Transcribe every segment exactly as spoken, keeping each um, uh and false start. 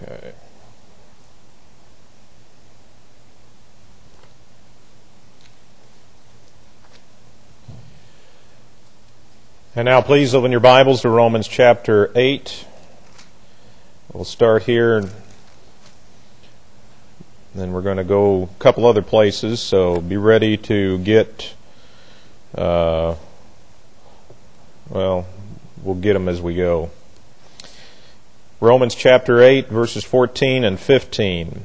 Okay. And now please open your Bibles to Romans chapter eight. We'll start here, and then we're going to go a couple other places, so be ready to get, uh, well, we'll get them as we go. Romans chapter eight, verses fourteen and fifteen.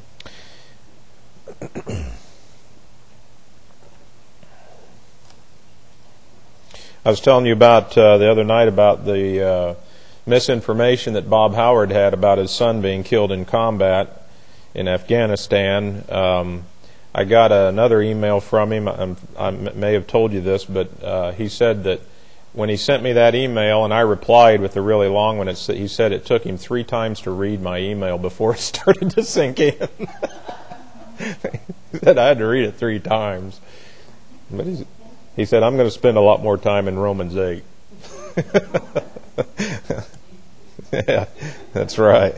I was telling you about uh, the other night about the uh, misinformation that Bob Howard had about his son being killed in combat in Afghanistan. Um, I got another email from him. I, I may have told you this, but uh, he said that when he sent me that email, and I replied with a really long one, it, he said it took him three times to read my email before it started to sink in. He said I had to read it three times. But he's, he said, I'm going to spend a lot more time in Romans eight. Yeah, that's right.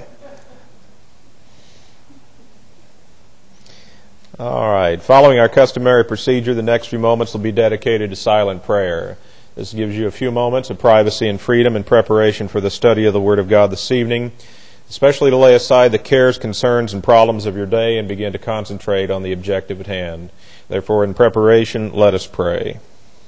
All right. Following our customary procedure, the next few moments will be dedicated to silent prayer. This gives you a few moments of privacy and freedom in preparation for the study of the Word of God this evening, especially to lay aside the cares, concerns, and problems of your day and begin to concentrate on the objective at hand. Therefore, in preparation, let us pray.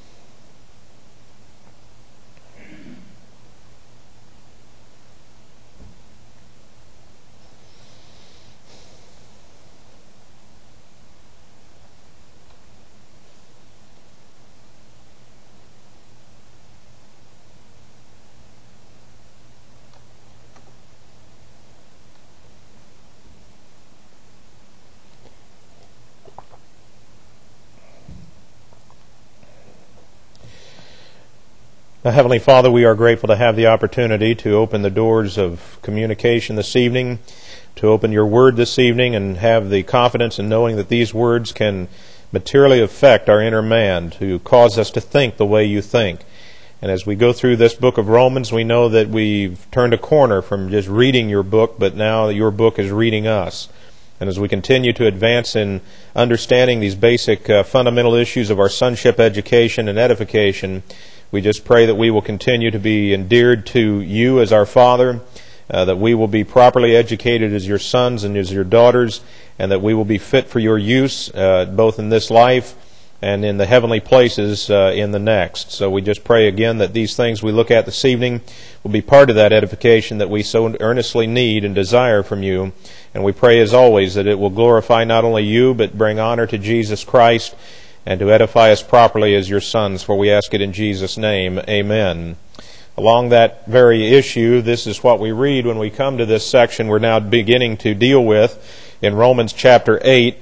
Now, Heavenly Father, we are grateful to have the opportunity to open the doors of communication this evening, to open your Word this evening, and have the confidence in knowing that these words can materially affect our inner man, to cause us to think the way you think. And as we go through this book of Romans, we know that we've turned a corner from just reading your book, but now your book is reading us. And as we continue to advance in understanding these basic uh, fundamental issues of our sonship education and edification, we just pray that we will continue to be endeared to you as our Father, uh, that we will be properly educated as your sons and as your daughters, and that we will be fit for your use, uh, both in this life and in the heavenly places uh, in the next. So we just pray again that these things we look at this evening will be part of that edification that we so earnestly need and desire from you. And we pray as always that it will glorify not only you, but bring honor to Jesus Christ, and to edify us properly as your sons, for we ask it in Jesus' name. Amen. Along that very issue, this is what we read when we come to this section we're now beginning to deal with in Romans chapter eight.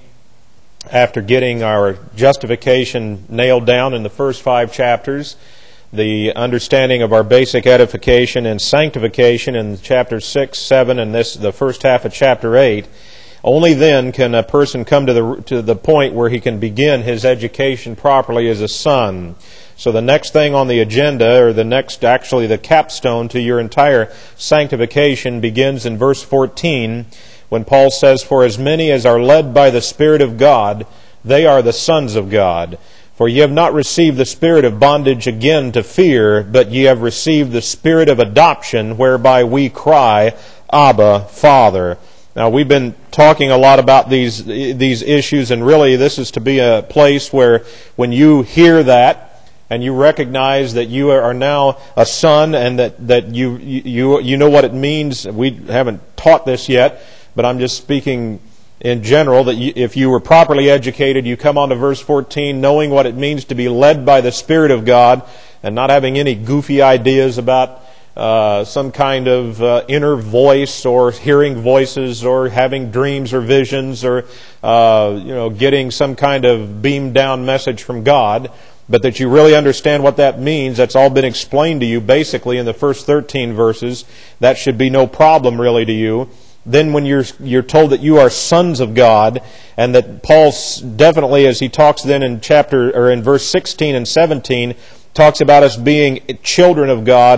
After getting our justification nailed down in the first five chapters, the understanding of our basic edification and sanctification in chapters six, seven, and this the first half of chapter eight, only then can a person come to the to the point where he can begin his education properly as a son. So the next thing on the agenda, or the next, actually the capstone to your entire sanctification, begins in verse fourteen, when Paul says, "For as many as are led by the Spirit of God, they are the sons of God. For ye have not received the spirit of bondage again to fear, but ye have received the spirit of adoption, whereby we cry, Abba, Father." Now, we've been talking a lot about these these issues, and really this is to be a place where when you hear that and you recognize that you are now a son and that, that you, you, you know what it means. We haven't taught this yet, but I'm just speaking in general, that you, if you were properly educated, you come on to verse fourteen knowing what it means to be led by the Spirit of God and not having any goofy ideas about Uh, some kind of uh, inner voice, or hearing voices, or having dreams or visions, or uh, you know, getting some kind of beamed down message from God, but that you really understand what that means. That's all been explained to you basically in the first thirteen verses. That should be no problem really to you. Then when you're you're told that you are sons of God, and that Paul definitely, as he talks then in chapter or in verse sixteen and seventeen, talks about us being children of God,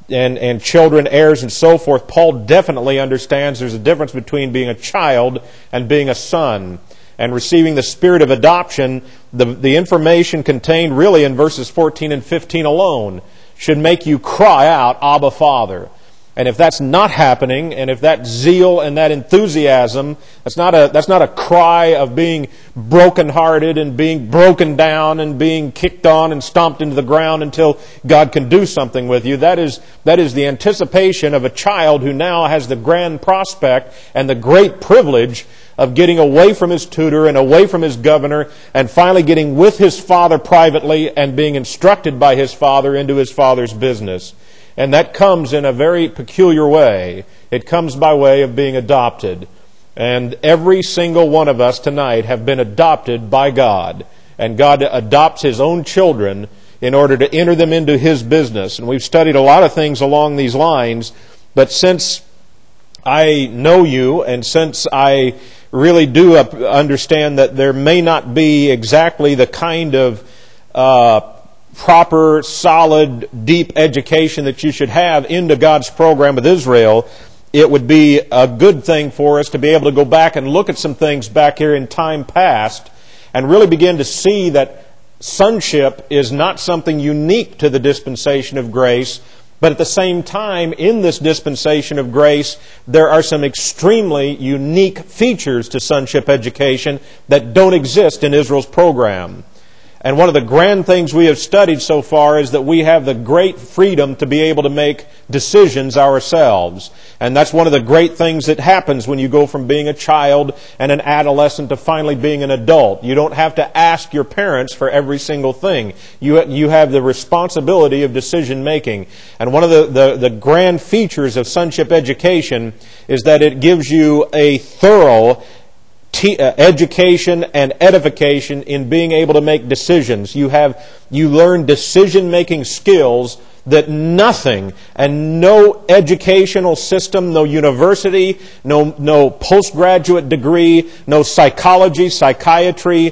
and, and children, heirs, and so forth, Paul definitely understands there's a difference between being a child and being a son. And receiving the spirit of adoption, the, the information contained really in verses fourteen and fifteen alone should make you cry out, Abba, Father. And if that's not happening, and if that zeal and that enthusiasm, that's not a, that's not a cry of being brokenhearted and being broken down and being kicked on and stomped into the ground until God can do something with you. That is, that is the anticipation of a child who now has the grand prospect and the great privilege of getting away from his tutor and away from his governor and finally getting with his father privately and being instructed by his father into his father's business. And that comes in a very peculiar way. It comes by way of being adopted. And every single one of us tonight have been adopted by God. And God adopts His own children in order to enter them into His business. And we've studied a lot of things along these lines, but since I know you and since I really do understand that there may not be exactly the kind of uh, proper, solid, deep education that you should have into God's program with Israel, it would be a good thing for us to be able to go back and look at some things back here in time past and really begin to see that sonship is not something unique to the dispensation of grace, but at the same time, in this dispensation of grace, there are some extremely unique features to sonship education that don't exist in Israel's program. And one of the grand things we have studied so far is that we have the great freedom to be able to make decisions ourselves. And that's one of the great things that happens when you go from being a child and an adolescent to finally being an adult. You don't have to ask your parents for every single thing. You, you have the responsibility of decision making. And one of the, the, the grand features of sonship education is that it gives you a thorough education and edification in being able to make decisions. You have, you learn decision-making skills that nothing and no educational system, no university, no, no postgraduate degree, no psychology, psychiatry,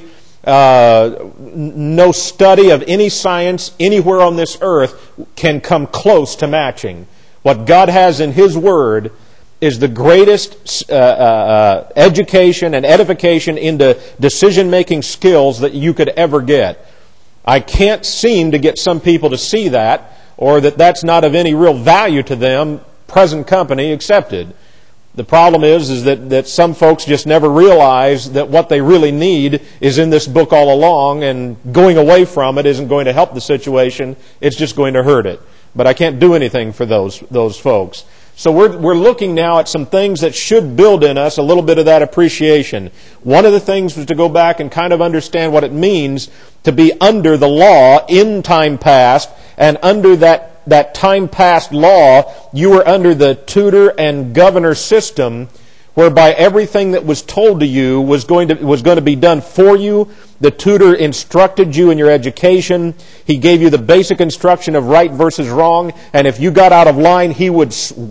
uh, no study of any science anywhere on this earth can come close to matching. What God has in His Word is the greatest uh, uh, education and edification into decision-making skills that you could ever get. I can't seem to get some people to see that, or that that's not of any real value to them, present company accepted. The problem is, is that, that some folks just never realize that what they really need is in this book all along, and going away from it isn't going to help the situation, it's just going to hurt it. But I can't do anything for those, those folks. So we're, we're looking now at some things that should build in us a little bit of that appreciation. One of the things was to go back and kind of understand what it means to be under the law in time past, and under that, that time past law, you were under the tutor and governor system, whereby everything that was told to you was going to, was going to be done for you. The tutor instructed you in your education. He gave you the basic instruction of right versus wrong. And if you got out of line, he would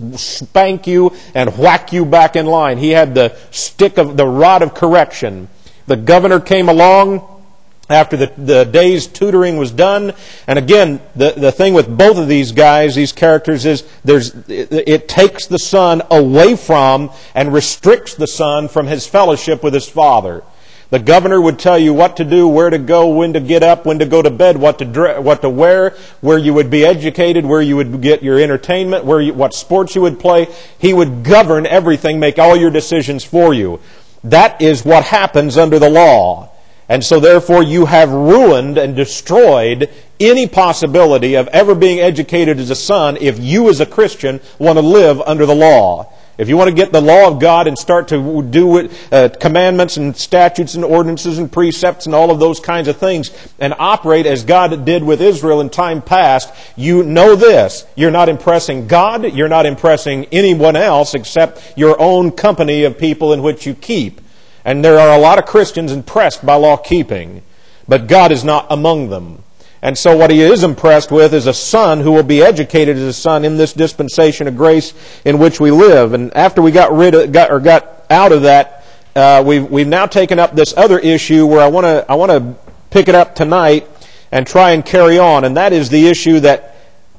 spank you and whack you back in line. He had the stick of the rod of correction. The governor came along after the, the day's tutoring was done. And again, the, the thing with both of these guys, these characters, is there's it, it takes the son away from and restricts the son from his fellowship with his father. The governor would tell you what to do, where to go, when to get up, when to go to bed, what to dre- what to wear, where you would be educated, where you would get your entertainment, where you, what sports you would play. He would govern everything, make all your decisions for you. That is what happens under the law. And so therefore you have ruined and destroyed any possibility of ever being educated as a son if you as a Christian want to live under the law. If you want to get the law of God and start to do uh, commandments and statutes and ordinances and precepts and all of those kinds of things and operate as God did with Israel in time past, you know this. You're not impressing God. You're not impressing anyone else except your own company of people in which you keep. And there are a lot of Christians impressed by law keeping, but God is not among them. And so what He is impressed with is a son who will be educated as a son in this dispensation of grace in which we live. And after we got rid of, got, or got out of that, uh, we've we've now taken up this other issue where I want to I want to pick it up tonight and try and carry on. And that is the issue that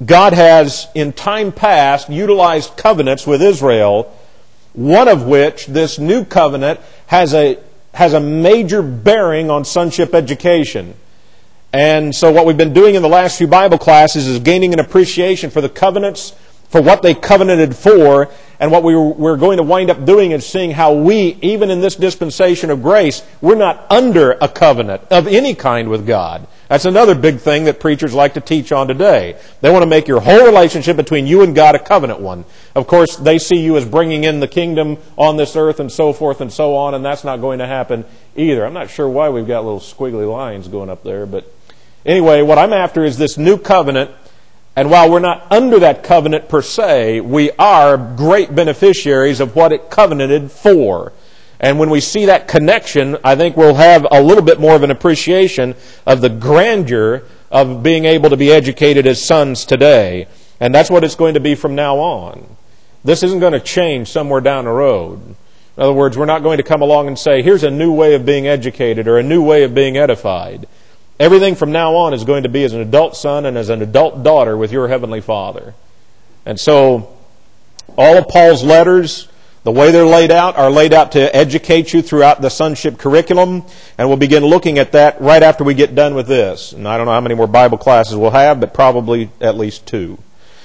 God has, in time past, utilized covenants with Israel, one of which, this new covenant, has a, has a major bearing on sonship education. And so what we've been doing in the last few Bible classes is gaining an appreciation for the covenants, for what they covenanted for, and what we we're going to wind up doing is seeing how we, even in this dispensation of grace, we're not under a covenant of any kind with God. That's another big thing that preachers like to teach on today. They want to make your whole relationship between you and God a covenant one. Of course, they see you as bringing in the kingdom on this earth and so forth and so on, and that's not going to happen either. I'm not sure why we've got little squiggly lines going up there, but anyway, what I'm after is this new covenant. And while we're not under that covenant per se, we are great beneficiaries of what it covenanted for. And when we see that connection, I think we'll have a little bit more of an appreciation of the grandeur of being able to be educated as sons today. And that's what it's going to be from now on. This isn't going to change somewhere down the road. In other words, we're not going to come along and say, here's a new way of being educated or a new way of being edified. Everything from now on is going to be as an adult son and as an adult daughter with your Heavenly Father. And so, all of Paul's letters, the way they're laid out, are laid out to educate you throughout the sonship curriculum. And we'll begin looking at that right after we get done with this. And I don't know how many more Bible classes we'll have, but probably at least two.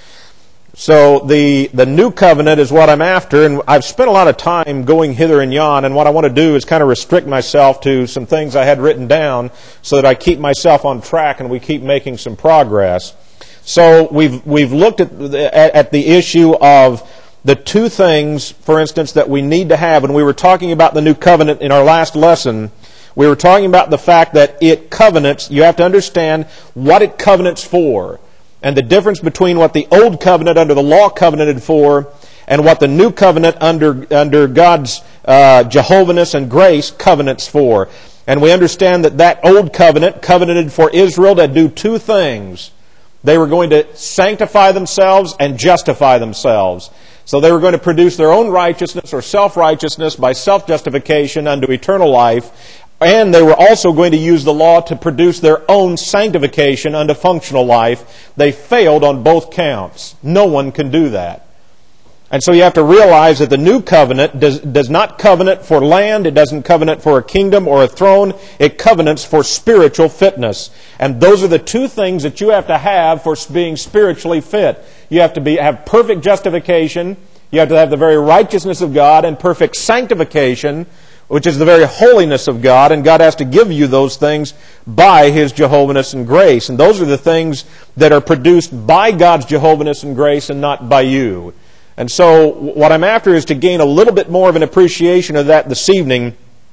So the, the new covenant is what I'm after, and I've spent a lot of time going hither and yon, and what I want to do is kind of restrict myself to some things I had written down so that I keep myself on track and we keep making some progress. So we've we've looked at the, at the issue of the two things, for instance, that we need to have. When we were talking about the new covenant in our last lesson, we were talking about the fact that it covenants, you have to understand what it covenants for. And the difference between what the old covenant under the law covenanted for and what the new covenant under under God's uh, Jehovahness and grace covenants for. And we understand that that old covenant covenanted for Israel to do two things. They were going to sanctify themselves and justify themselves. So they were going to produce their own righteousness or self-righteousness by self-justification unto eternal life. And they were also going to use the law to produce their own sanctification unto functional life. They failed on both counts. No one can do that. And so you have to realize that the new covenant does, does not covenant for land. It doesn't covenant for a kingdom or a throne. It covenants for spiritual fitness. And those are the two things that you have to have for being spiritually fit. You have to be have perfect justification. You have to have the very righteousness of God and perfect sanctification, which is the very holiness of God, and God has to give you those things by His Jehovahness and grace. And those are the things that are produced by God's Jehovahness and grace and not by you. And so what I'm after is to gain a little bit more of an appreciation of that this evening.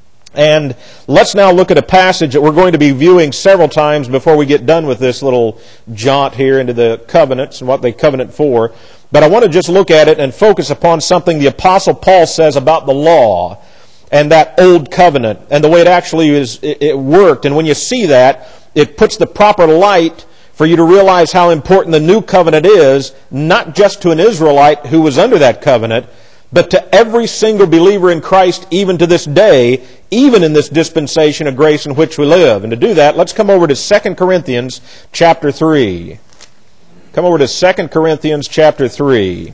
And let's now look at a passage that we're going to be viewing several times before we get done with this little jaunt here into the covenants and what they covenant for. But I want to just look at it and focus upon something the Apostle Paul says about the law and that old covenant, and the way it actually is, it, it worked. And when you see that, it puts the proper light for you to realize how important the new covenant is, not just to an Israelite who was under that covenant, but to every single believer in Christ even to this day, even in this dispensation of grace in which we live. And to do that, let's come over to Second Corinthians chapter three. Come over to Second Corinthians chapter three.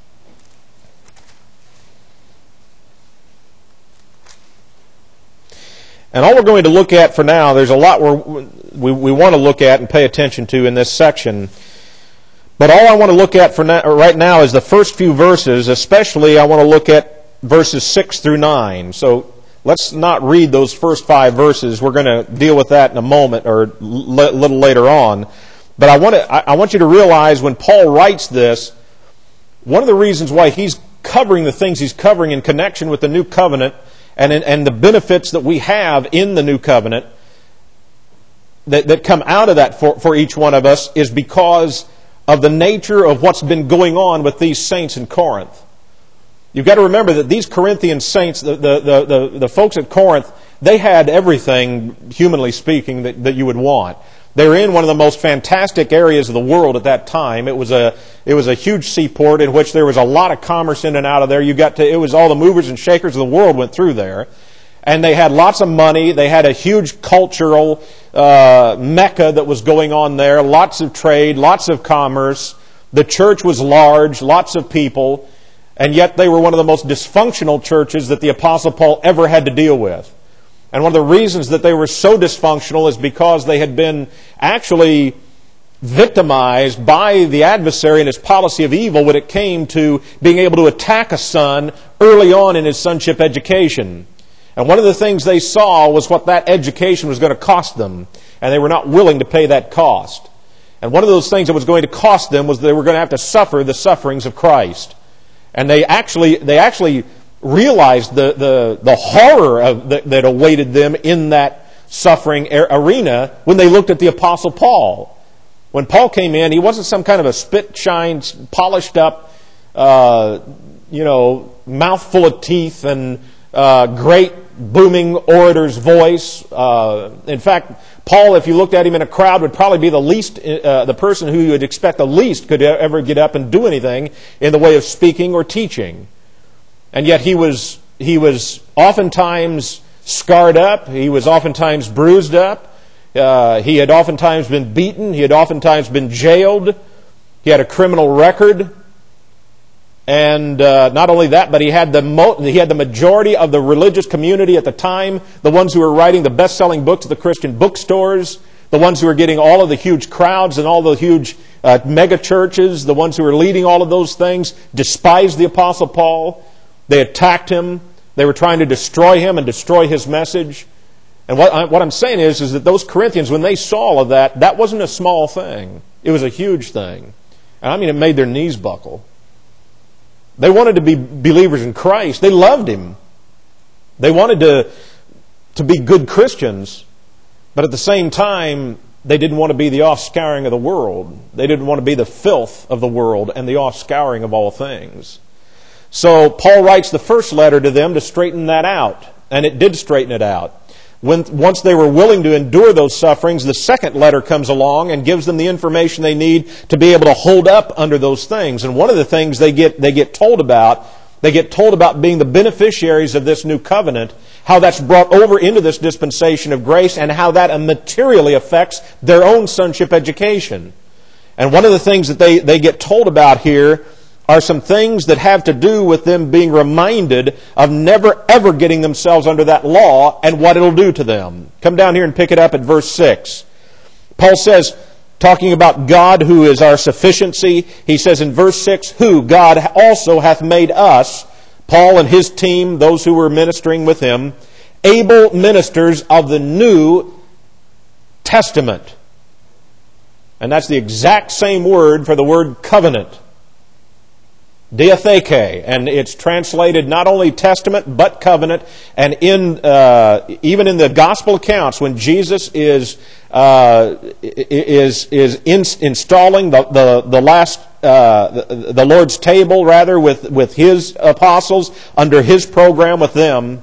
And all we're going to look at for now, there's a lot we're, we we want to look at and pay attention to in this section. But all I want to look at for now, right now is the first few verses. Especially, I want to look at verses six through nine. So let's not read those first five verses. We're going to deal with that in a moment or a little later on. But I want to, I want you to realize when Paul writes this, one of the reasons why he's covering the things he's covering in connection with the new covenant and and the benefits that we have in the new covenant that, that come out of that for, for each one of us is because of the nature of what's been going on with these saints in Corinth. You've got to remember that these Corinthian saints, the, the, the, the, the folks at Corinth, they had everything, humanly speaking, that, that you would want. They were in one of the most fantastic areas of the world at that time. It was a it was a huge seaport in which there was a lot of commerce in and out of there. You got to it was all the movers and shakers of the world went through there, and they had lots of money. They had a huge cultural uh, mecca that was going on there. Lots of trade, lots of commerce, The church was large, lots of people, and yet they were one of the most dysfunctional churches that the Apostle Paul ever had to deal with. And one of the reasons that they were so dysfunctional is because they had been actually victimized by the adversary and his policy of evil when it came to being able to attack a son early on in his sonship education. And one of the things they saw was what that education was going to cost them, and they were not willing to pay that cost. And one of those things that was going to cost them was they were going to have to suffer the sufferings of Christ. And they actually they actually realized the, the, the horror of, that, that awaited them in that suffering arena when they looked at the Apostle Paul. When Paul came in, he wasn't some kind of a spit-shine, polished up, uh, you know, mouthful of teeth and uh, great booming orator's voice. Uh, in fact, Paul, if you looked at him in a crowd, would probably be the least, uh, the person who you would expect the least could ever get up and do anything in the way of speaking or teaching. And yet he was he was oftentimes scarred up. He was oftentimes bruised up. Uh, he had oftentimes been beaten. He had oftentimes been jailed. He had a criminal record. And uh, not only that, but he had the mo- he had the majority of the religious community at the time, the ones who were writing the best-selling books at the Christian bookstores, the ones who were getting all of the huge crowds and all the huge uh, mega churches, the ones who were leading all of those things, despised the Apostle Paul. They attacked him. They were trying to destroy him and destroy his message. And what, I, what I'm saying is, is that those Corinthians, when they saw all of that, that wasn't a small thing. It was a huge thing. And I mean, it made their knees buckle. They wanted to be believers in Christ. They loved Him. They wanted to, to be good Christians. But at the same time, they didn't want to be the offscouring of the world. They didn't want to be the filth of the world and the offscouring of all things. So Paul writes the first letter to them to straighten that out. And it did straighten it out. When, once they were willing to endure those sufferings, the second letter comes along and gives them the information they need to be able to hold up under those things. And one of the things they get they get told about, they get told about being the beneficiaries of this new covenant, how that's brought over into this dispensation of grace, and how that materially affects their own sonship education. And one of the things that they, they get told about here are some things that have to do with them being reminded of never ever getting themselves under that law and what it'll do to them. Come down here and pick it up at verse six. Paul says, talking about God who is our sufficiency, he says in verse six, who God also hath made us, Paul and his team, those who were ministering with him, able ministers of the New Testament. And that's the exact same word for the word covenant. Diatheke, and it's translated not only testament but covenant. And in uh, even in the gospel accounts, when Jesus is uh, is is in, installing the the, the last uh, the, the Lord's table, rather with with his apostles under his program with them,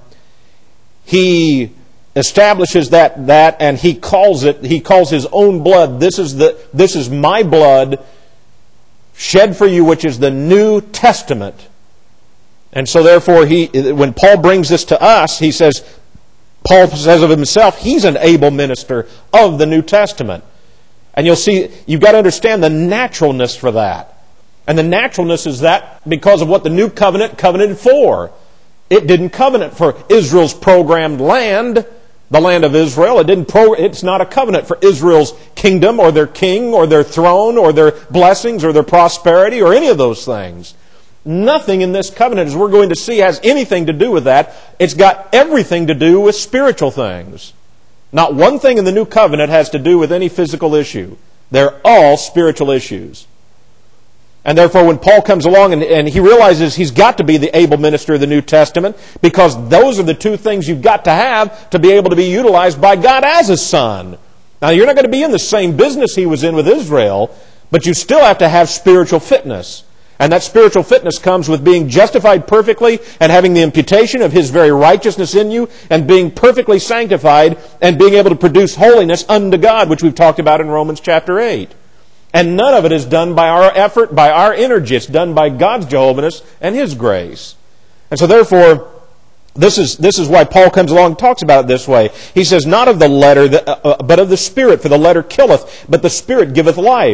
he establishes that that and he calls it he calls his own blood. This is the this is my blood, shed for you, which is the New Testament. And so therefore, he, when Paul brings this to us, he says, Paul says of himself, he's an able minister of the New Testament. And you'll see, you've got to understand the naturalness for that. And the naturalness is that because of what the New Covenant covenanted for. It didn't covenant for Israel's programmed land, the land of Israel. It didn't. Pro, it's not a covenant for Israel's kingdom or their king or their throne or their blessings or their prosperity or any of those things. Nothing in this covenant, as we're going to see, has anything to do with that. It's got everything to do with spiritual things. Not one thing in the new covenant has to do with any physical issue. They're all spiritual issues. And therefore, when Paul comes along and, and he realizes he's got to be the able minister of the New Testament, because those are the two things you've got to have to be able to be utilized by God as a son. Now, you're not going to be in the same business he was in with Israel, but you still have to have spiritual fitness. And that spiritual fitness comes with being justified perfectly and having the imputation of His very righteousness in you and being perfectly sanctified and being able to produce holiness unto God, which we've talked about in Romans chapter eight. And none of it is done by our effort, by our energy. It's done by God's Jehovahness and His grace. And so therefore, this is this is why Paul comes along and talks about it this way. He says, not of the letter, but of the Spirit, for the letter killeth, but the Spirit giveth life.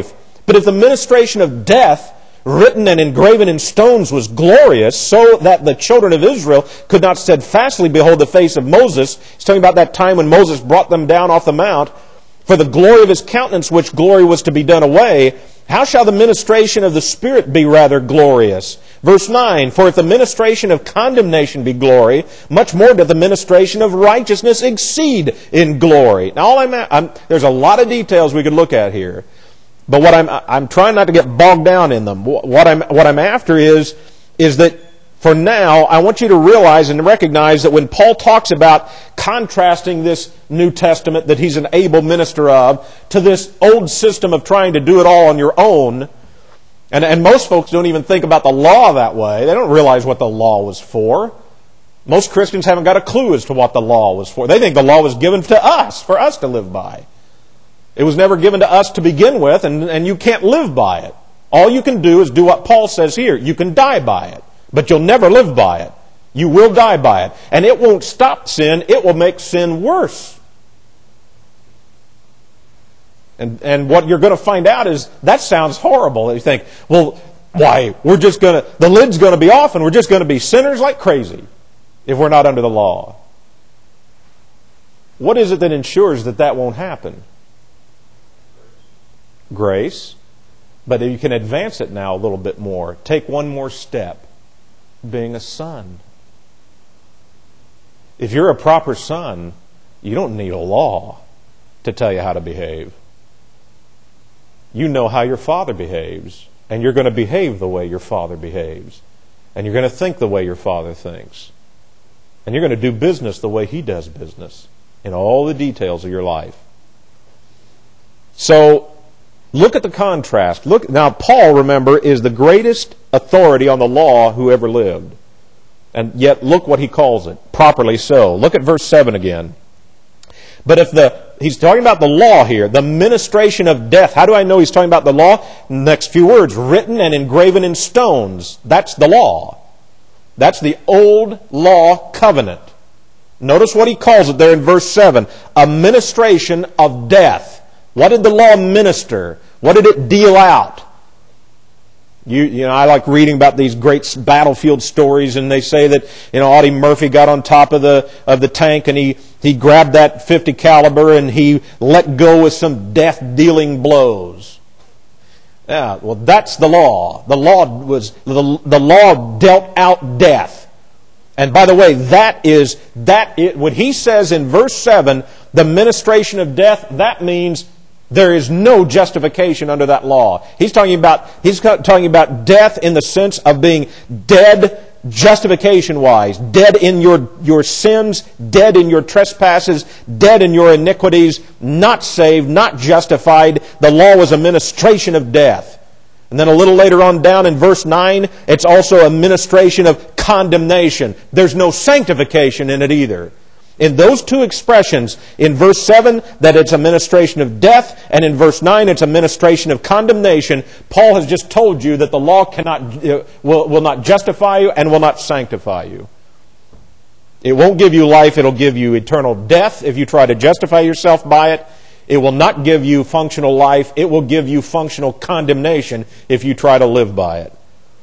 But if the ministration of death, written and engraven in stones, was glorious, so that the children of Israel could not steadfastly behold the face of Moses, he's talking about that time when Moses brought them down off the mount, for the glory of his countenance, which glory was to be done away, how shall the ministration of the Spirit be rather glorious? Verse nine, for if the ministration of condemnation be glory, much more doth the ministration of righteousness exceed in glory. Now, all I'm, I'm, there's a lot of details we could look at here, but what I'm, I'm trying not to get bogged down in them. What I'm, what I'm after is, is that for now, I want you to realize and recognize that when Paul talks about contrasting this New Testament that he's an able minister of to this old system of trying to do it all on your own, and, and most folks don't even think about the law that way. They don't realize what the law was for. Most Christians haven't got a clue as to what the law was for. They think the law was given to us, for us to live by. It was never given to us to begin with, and, and you can't live by it. All you can do is do what Paul says here. You can die by it. But you'll never live by it. You will die by it. And it won't stop sin. It will make sin worse. And, and what you're going to find out is, that sounds horrible. You think, well, why? We're just going to, the lid's going to be off and we're just going to be sinners like crazy if we're not under the law. What is it that ensures that that won't happen? Grace. But you can advance it now a little bit more. Take one more step. Being a son. If you're a proper son, you don't need a law to tell you how to behave. You know how your father behaves, and you're going to behave the way your father behaves, and you're going to think the way your father thinks, and you're going to do business the way he does business in all the details of your life. So, look at the contrast. Look now, Paul, remember, is the greatest authority on the law who ever lived. And yet, look what he calls it. Properly so. Look at verse seven again. But if the, he's talking about the law here, the ministration of death. How do I know he's talking about the law? Next few words, written and engraven in stones. That's the law. That's the old law covenant. Notice what he calls it there in verse seven. A ministration of death. What did the law minister? What did it deal out? You, you know, I like reading about these great battlefield stories, and they say that, you know, Audie Murphy got on top of the of the tank and he he grabbed that fifty caliber and he let go with some death-dealing blows. Yeah, well, that's the law. The law was the the law dealt out death. And by the way, that is that it, when he says in verse seven, the ministration of death, that means there is no justification under that law. He's talking about he's talking about death in the sense of being dead justification-wise, dead in your, your sins, dead in your trespasses, dead in your iniquities, not saved, not justified. The law was a ministration of death. And then a little later on down in verse nine, it's also a ministration of condemnation. There's no sanctification in it either. In those two expressions, in verse seven, that it's a ministration of death, and in verse nine, it's a ministration of condemnation, Paul has just told you that the law cannot uh, will, will not justify you and will not sanctify you. It won't give you life, it'll give you eternal death if you try to justify yourself by it. It will not give you functional life, it will give you functional condemnation if you try to live by it.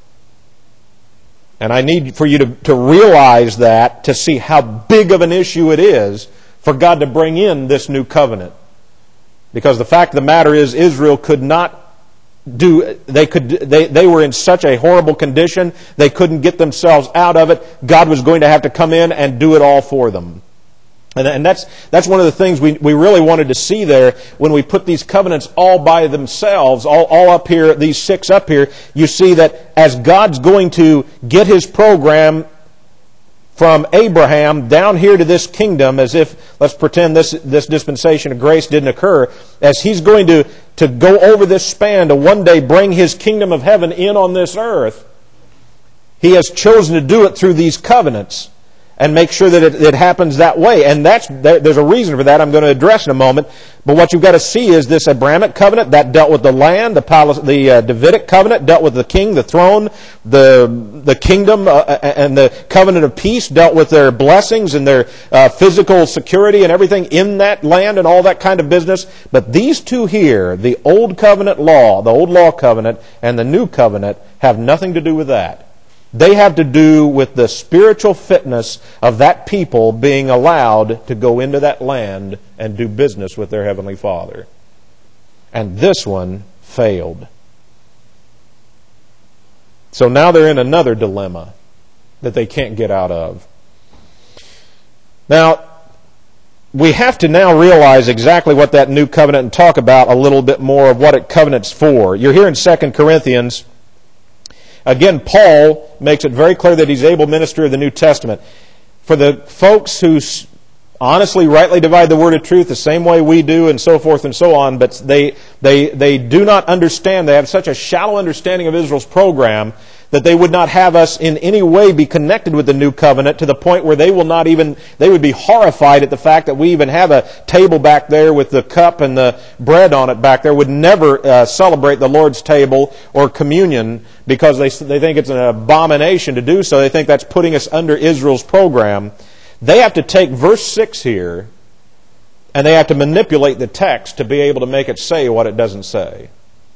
And I need for you to, to realize that, to see how big of an issue it is for God to bring in this new covenant. Because the fact of the matter is, Israel could not do, they could, they, they were in such a horrible condition, they couldn't get themselves out of it. God was going to have to come in and do it all for them. And, and that's, that's one of the things we, we really wanted to see there when we put these covenants all by themselves, all, all up here, these six up here. You see that as God's going to get His program from Abraham down here to this kingdom, as if, let's pretend this, this dispensation of grace didn't occur, as He's going to, to go over this span to one day bring His kingdom of heaven in on this earth, He has chosen to do it through these covenants. and make sure that it, it happens that way. And that's there, there's a reason for that I'm going to address in a moment. But what you've got to see is this Abrahamic covenant that dealt with the land, the palace, the uh, Davidic covenant dealt with the king, the throne, the the kingdom, uh, and the covenant of peace dealt with their blessings and their uh, physical security and everything in that land and all that kind of business. But these two here, the old covenant law, the old law covenant, and the new covenant, have nothing to do with that. They have to do with the spiritual fitness of that people being allowed to go into that land and do business with their Heavenly Father. And this one failed. So now they're in another dilemma that they can't get out of. Now, we have to now realize exactly what that new covenant and talk about a little bit more of what it covenants for. You're here in Second Corinthians. Again, Paul makes it very clear that he's able minister of the New Testament. For the folks who honestly, rightly divide the word of truth the same way we do and so forth and so on, but they, they, they do not understand, they have such a shallow understanding of Israel's program that they would not have us in any way be connected with the new covenant to the point where they will not even, they would be horrified at the fact that we even have a table back there with the cup and the bread on it back there, would never uh, celebrate the Lord's table or communion because they, they think it's an abomination to do so. They think that's putting us under Israel's program. They have to take verse six here and they have to manipulate the text to be able to make it say what it doesn't say,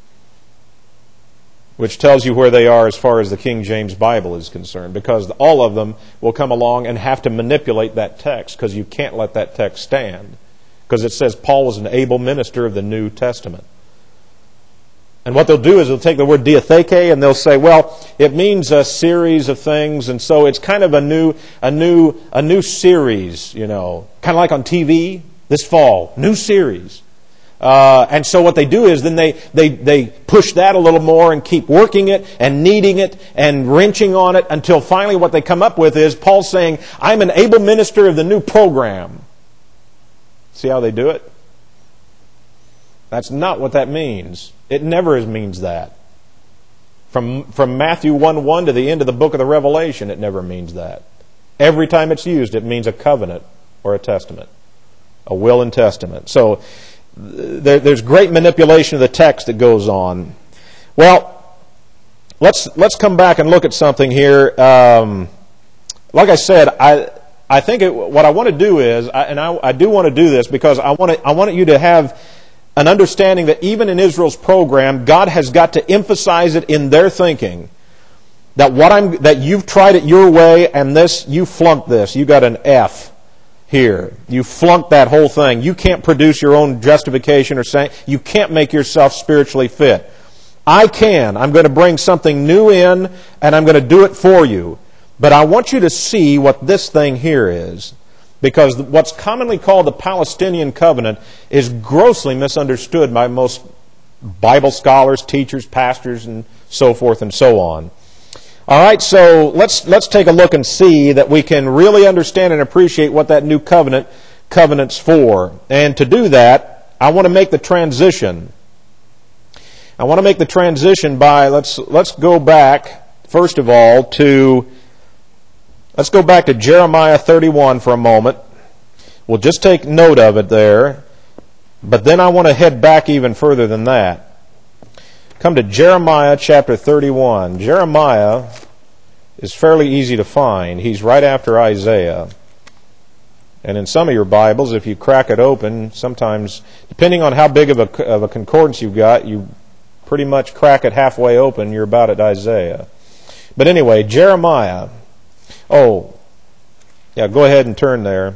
which tells you where they are as far as the King James Bible is concerned, because all of them will come along and have to manipulate that text, because you can't let that text stand, because it says Paul was an able minister of the New Testament. And what they'll do is they'll take the word diatheke and they'll say, well, it means a series of things, and so it's kind of a new, a new, a new series, you know, kind of like on T V this fall, new series. Uh, and so what they do is then they, they, they push that a little more and keep working it and kneading it and wrenching on it until finally what they come up with is Paul saying, I'm an able minister of the new program. See how they do it? That's not what that means. It never means that. From, from Matthew one one to the end of the book of the Revelation, it never means that. Every time it's used, it means a covenant or a testament. A will and testament. So, There, there's great manipulation of the text that goes on. Well, let's let's come back and look at something here. Um, like I said, I I think it, what I want to do is, I, and I, I do want to do this because I want to, I want you to have an understanding that even in Israel's program, God has got to emphasize it in their thinking that what I'm that you've tried it your way and this you flunked this. You got an F. Here. You flunked that whole thing. You can't produce your own justification or saying, you can't make yourself spiritually fit. I can. I'm going to bring something new in and I'm going to do it for you. But I want you to see what this thing here is. Because what's commonly called the Palestinian covenant is grossly misunderstood by most Bible scholars, teachers, pastors, and so forth and so on. All right, so let's let's take a look and see that we can really understand and appreciate what that new covenant covenant's for. And to do that, I want to make the transition. I want to make the transition by let's let's go back first of all to let's go back to Jeremiah thirty-one for a moment. We'll just take note of it there, but then I want to head back even further than that. Come to Jeremiah chapter thirty-one. Jeremiah is fairly easy to find. He's right after Isaiah. And in some of your Bibles, if you crack it open, sometimes, depending on how big of a, of a concordance you've got, you pretty much crack it halfway open, you're about at Isaiah. But anyway, Jeremiah. Oh, yeah, go ahead and turn there.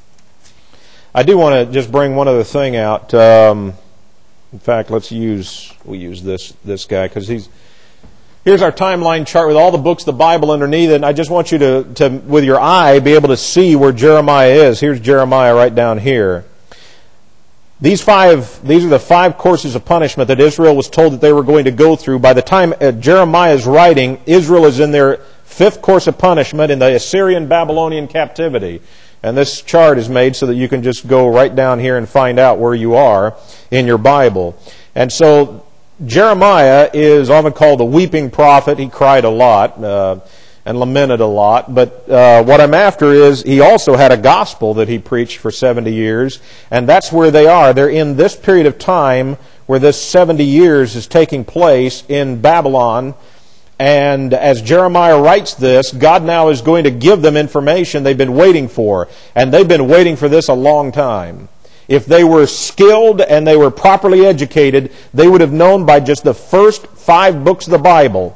I do want to just bring one other thing out. Um, In fact, let's use we use this this guy because he's here's our timeline chart with all the books of the Bible underneath it. And I just want you to, to with your eye be able to see where Jeremiah is. Here's Jeremiah right down here. These five these are the five courses of punishment that Israel was told that they were going to go through. By the time uh, Jeremiah is writing, Israel is in their fifth course of punishment in the Assyrian Babylonian captivity. And this chart is made so that you can just go right down here and find out where you are in your Bible. And so Jeremiah is often called the weeping prophet. He cried a lot. Uh, and lamented a lot. But uh, what I'm after is he also had a gospel that he preached for seventy years, and that's where they are. They're in this period of time where this seventy years is taking place in Babylon. And as Jeremiah writes this, God now is going to give them information they've been waiting for. And they've been waiting for this a long time. If they were skilled and they were properly educated, they would have known by just the first five books of the Bible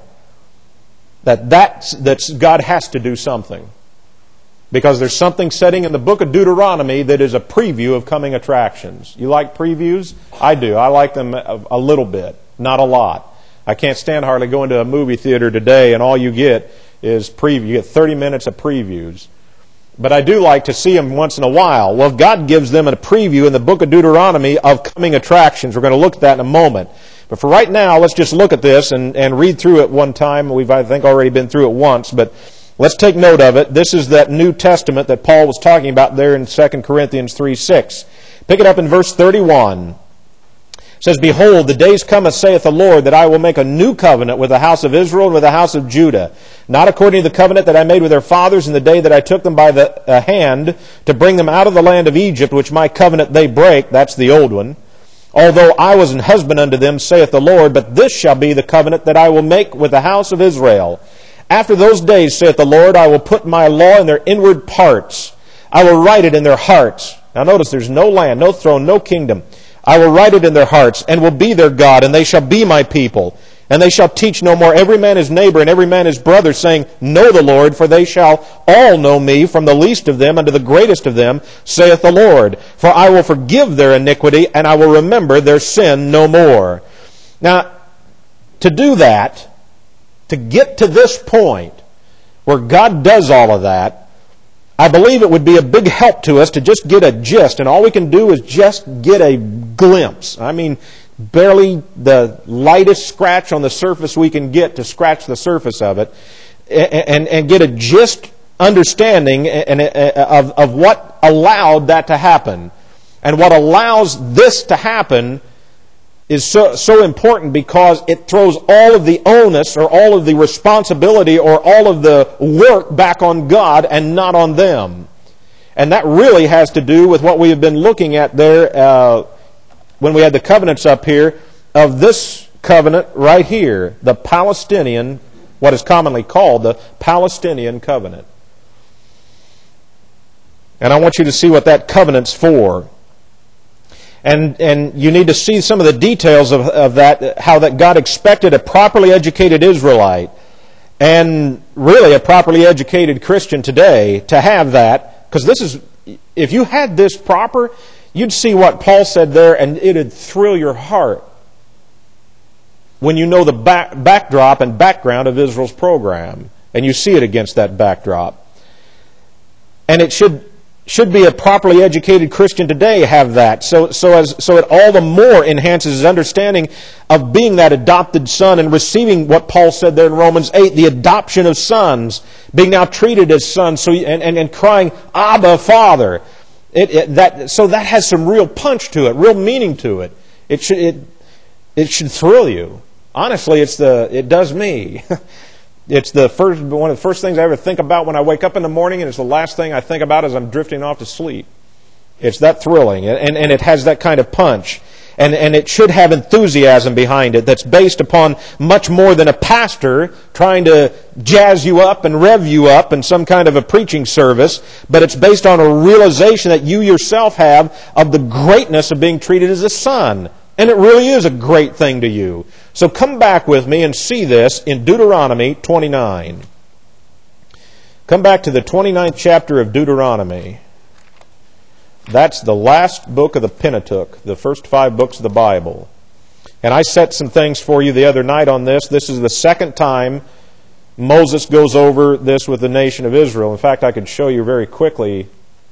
that that's, that God has to do something. Because there's something setting in the book of Deuteronomy that is a preview of coming attractions. You like previews? I do. I like them a little bit, not a lot. I can't stand hardly going to a movie theater today and all you get is preview. You get thirty minutes of previews. But I do like to see them once in a while. Well, God gives them a preview in the book of Deuteronomy of coming attractions. We're going to look at that in a moment. But for right now, let's just look at this and, and read through it one time. We've, I think, already been through it once, but let's take note of it. This is that New Testament that Paul was talking about there in Second Corinthians three six. Pick it up in verse thirty-one. It says, "Behold, the days cometh, saith the Lord, that I will make a new covenant with the house of Israel and with the house of Judah, not according to the covenant that I made with their fathers in the day that I took them by the uh, hand to bring them out of the land of Egypt, which my covenant they break," that's the old one, "although I was an husband unto them, saith the Lord, but this shall be the covenant that I will make with the house of Israel. After those days, saith the Lord, I will put my law in their inward parts. I will write it in their hearts." Now notice there's no land, no throne, no kingdom. "I will write it in their hearts, and will be their God, and they shall be my people. And they shall teach no more every man his neighbor and every man his brother, saying, Know the Lord, for they shall all know me, from the least of them unto the greatest of them, saith the Lord. For I will forgive their iniquity, and I will remember their sin no more." Now, to do that, to get to this point where God does all of that, I believe it would be a big help to us to just get a gist, and all we can do is just get a glimpse. I mean, barely the lightest scratch on the surface we can get to scratch the surface of it, and, and, and get a gist understanding of, of what allowed that to happen. And what allows this to happen is so, so important because it throws all of the onus or all of the responsibility or all of the work back on God and not on them. And that really has to do with what we have been looking at there uh, when we had the covenants up here, of this covenant right here, the Palestinian, what is commonly called the Palestinian covenant. And I want you to see what that covenant's for. And and you need to see some of the details of, of that, how that God expected a properly educated Israelite and really a properly educated Christian today to have that. Because this is, if you had this proper, you'd see what Paul said there and it'd thrill your heart when you know the back, backdrop and background of Israel's program. And you see it against that backdrop. And it should... Should be a properly educated Christian today have that. So, so as so it all the more enhances his understanding of being that adopted son and receiving what Paul said there in Romans eight, the adoption of sons, being now treated as sons, so and, and, and crying, Abba, Father. It, it, that so that has some real punch to it, real meaning to it. It should it it should thrill you. Honestly, it's the it does me. It's the first one of the first things I ever think about when I wake up in the morning, and it's the last thing I think about as I'm drifting off to sleep. It's that thrilling, and, and it has that kind of punch. And, and it should have enthusiasm behind it that's based upon much more than a pastor trying to jazz you up and rev you up in some kind of a preaching service, but it's based on a realization that you yourself have of the greatness of being treated as a son. And it really is a great thing to you. So come back with me and see this in Deuteronomy twenty-nine. Come back to the twenty-ninth chapter of Deuteronomy. That's the last book of the Pentateuch, the first five books of the Bible. And I set some things for you the other night on this. This is the second time Moses goes over this with the nation of Israel. In fact, I could show you very quickly.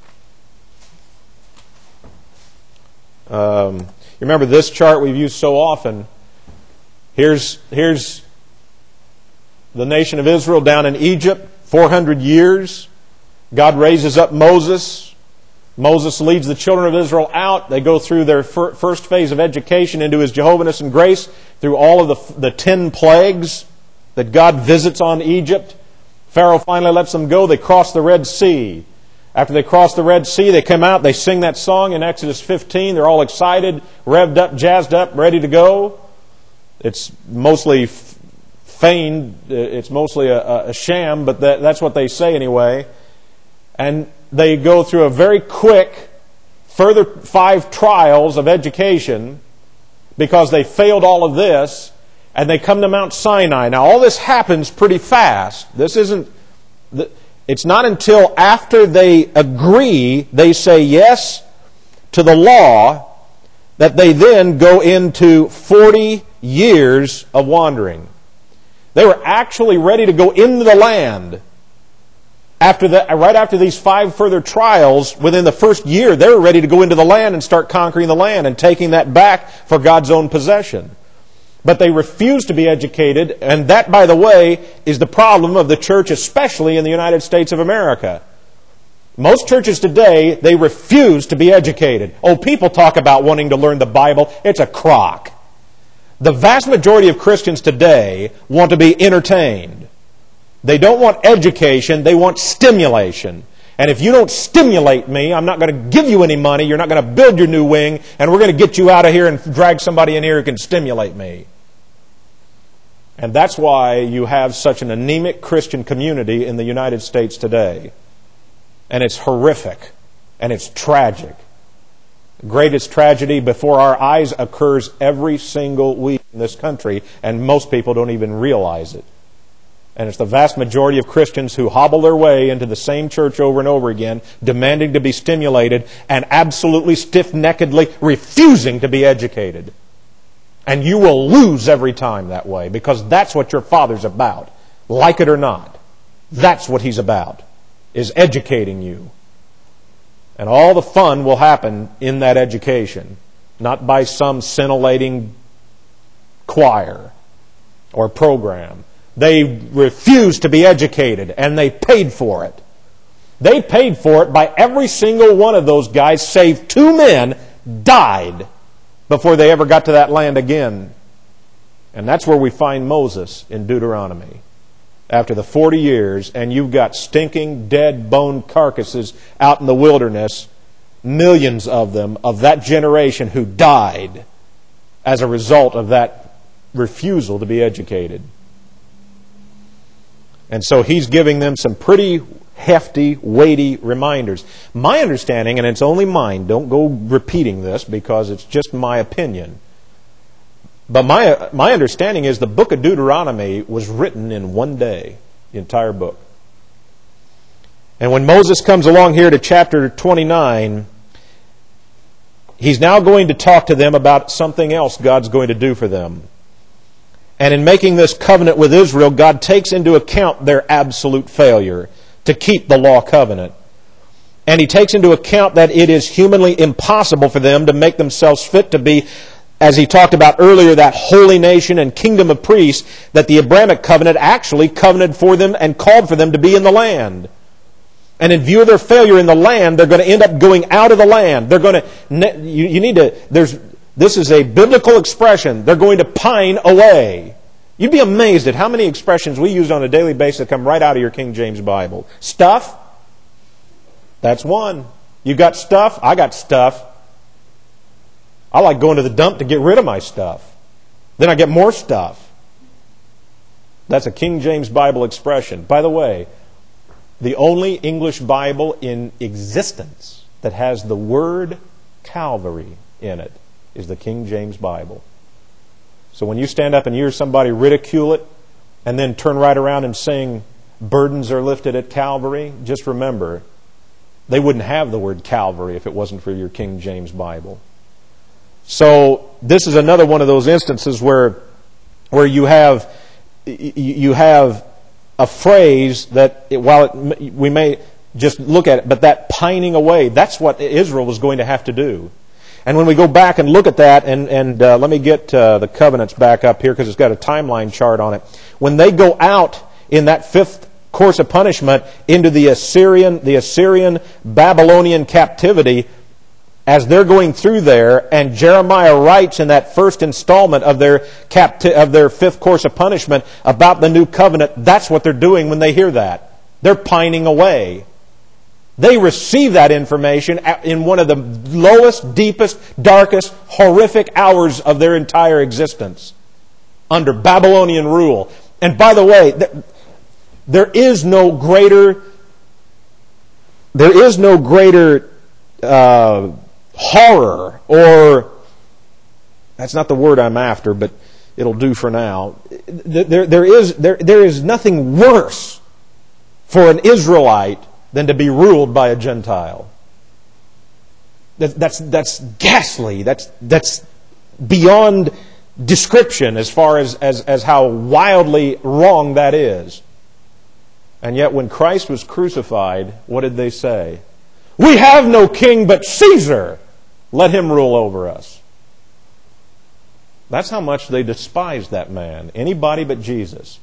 Um... You remember this chart we've used so often. Here's, here's the nation of Israel down in Egypt, four hundred years. God raises up Moses. Moses leads the children of Israel out. They go through their fir- first phase of education into His Jehovah's and grace, through all of the, the ten plagues that God visits on Egypt. Pharaoh finally lets them go. They cross the Red Sea. After they cross the Red Sea, they come out, they sing that song in Exodus fifteen. They're all excited, revved up, jazzed up, ready to go. It's mostly feigned. It's mostly a, a sham, but that, that's what they say anyway. And they go through a very quick, further five trials of education because they failed all of this, and they come to Mount Sinai. Now, all this happens pretty fast. This isn't... It's not until after they agree, they say yes to the law, that they then go into forty years of wandering. They were actually ready to go into the land. After that, right after these five further trials, within the first year, they were ready to go into the land and start conquering the land and taking that back for God's own possession. But they refused to be educated, and that, by the way, is the problem of the church, especially in the United States of America. Most churches today, they refuse to be educated. Oh, people talk about wanting to learn the Bible. It's a crock. The vast majority of Christians today want to be entertained. They don't want education, they want stimulation. And if you don't stimulate me, I'm not going to give you any money, you're not going to build your new wing, and we're going to get you out of here and drag somebody in here who can stimulate me. And that's why you have such an anemic Christian community in the United States today. And it's horrific. And it's tragic. The greatest tragedy before our eyes occurs every single week in this country, and most people don't even realize it. And it's the vast majority of Christians who hobble their way into the same church over and over again, demanding to be stimulated and absolutely stiff-neckedly refusing to be educated. And you will lose every time that way, because that's what your Father's about. Like it or not. That's what He's about, is educating you. And all the fun will happen in that education, not by some scintillating choir or program. They refused to be educated, and they paid for it. They paid for it by every single one of those guys, save two men, died before they ever got to that land again. And that's where we find Moses in Deuteronomy. After the forty years, and you've got stinking, dead, boned carcasses out in the wilderness, millions of them, of that generation who died as a result of that refusal to be educated. And so he's giving them some pretty hefty, weighty reminders. My understanding, and it's only mine, don't go repeating this because it's just my opinion. But my my understanding is the book of Deuteronomy was written in one day, the entire book. And when Moses comes along here to chapter twenty-nine, he's now going to talk to them about something else God's going to do for them. And in making this covenant with Israel, God takes into account their absolute failure to keep the law covenant. And He takes into account that it is humanly impossible for them to make themselves fit to be, as He talked about earlier, that holy nation and kingdom of priests that the Abrahamic covenant actually covenanted for them and called for them to be in the land. And in view of their failure in the land, they're going to end up going out of the land. They're going to, you, you need to, there's, this is a biblical expression. They're going to pine away. You'd be amazed at how many expressions we use on a daily basis that come right out of your King James Bible. Stuff, that's one. You got stuff, I got stuff. I like going to the dump to get rid of my stuff. Then I get more stuff. That's a King James Bible expression. By the way, the only English Bible in existence that has the word Calvary in it is the King James Bible. So when you stand up and hear somebody ridicule it and then turn right around and sing, burdens are lifted at Calvary, just remember, they wouldn't have the word Calvary if it wasn't for your King James Bible. So this is another one of those instances where where you have you have a phrase that, while it, we may just look at it, but that pining away, that's what Israel was going to have to do. And when we go back and look at that, and, and uh, let me get uh, the covenants back up here because it's got a timeline chart on it. When they go out in that fifth course of punishment into the Assyrian, the Assyrian Babylonian captivity, as they're going through there, and Jeremiah writes in that first installment of their capti- of their fifth course of punishment about the new covenant, that's what they're doing when they hear that. They're pining away. They receive that information in one of the lowest, deepest, darkest, horrific hours of their entire existence, under Babylonian rule. And by the way, there is no greater, there is no greater uh, horror, or that's not the word I'm after, but it'll do for now. There, there is, there, there is nothing worse for an Israelite than to be ruled by a Gentile. That, that's that's ghastly. That's that's beyond description as far as, as, as how wildly wrong that is. And yet when Christ was crucified, what did they say? We have no king but Caesar. Let him rule over us. That's how much they despised that man. Anybody but Jesus.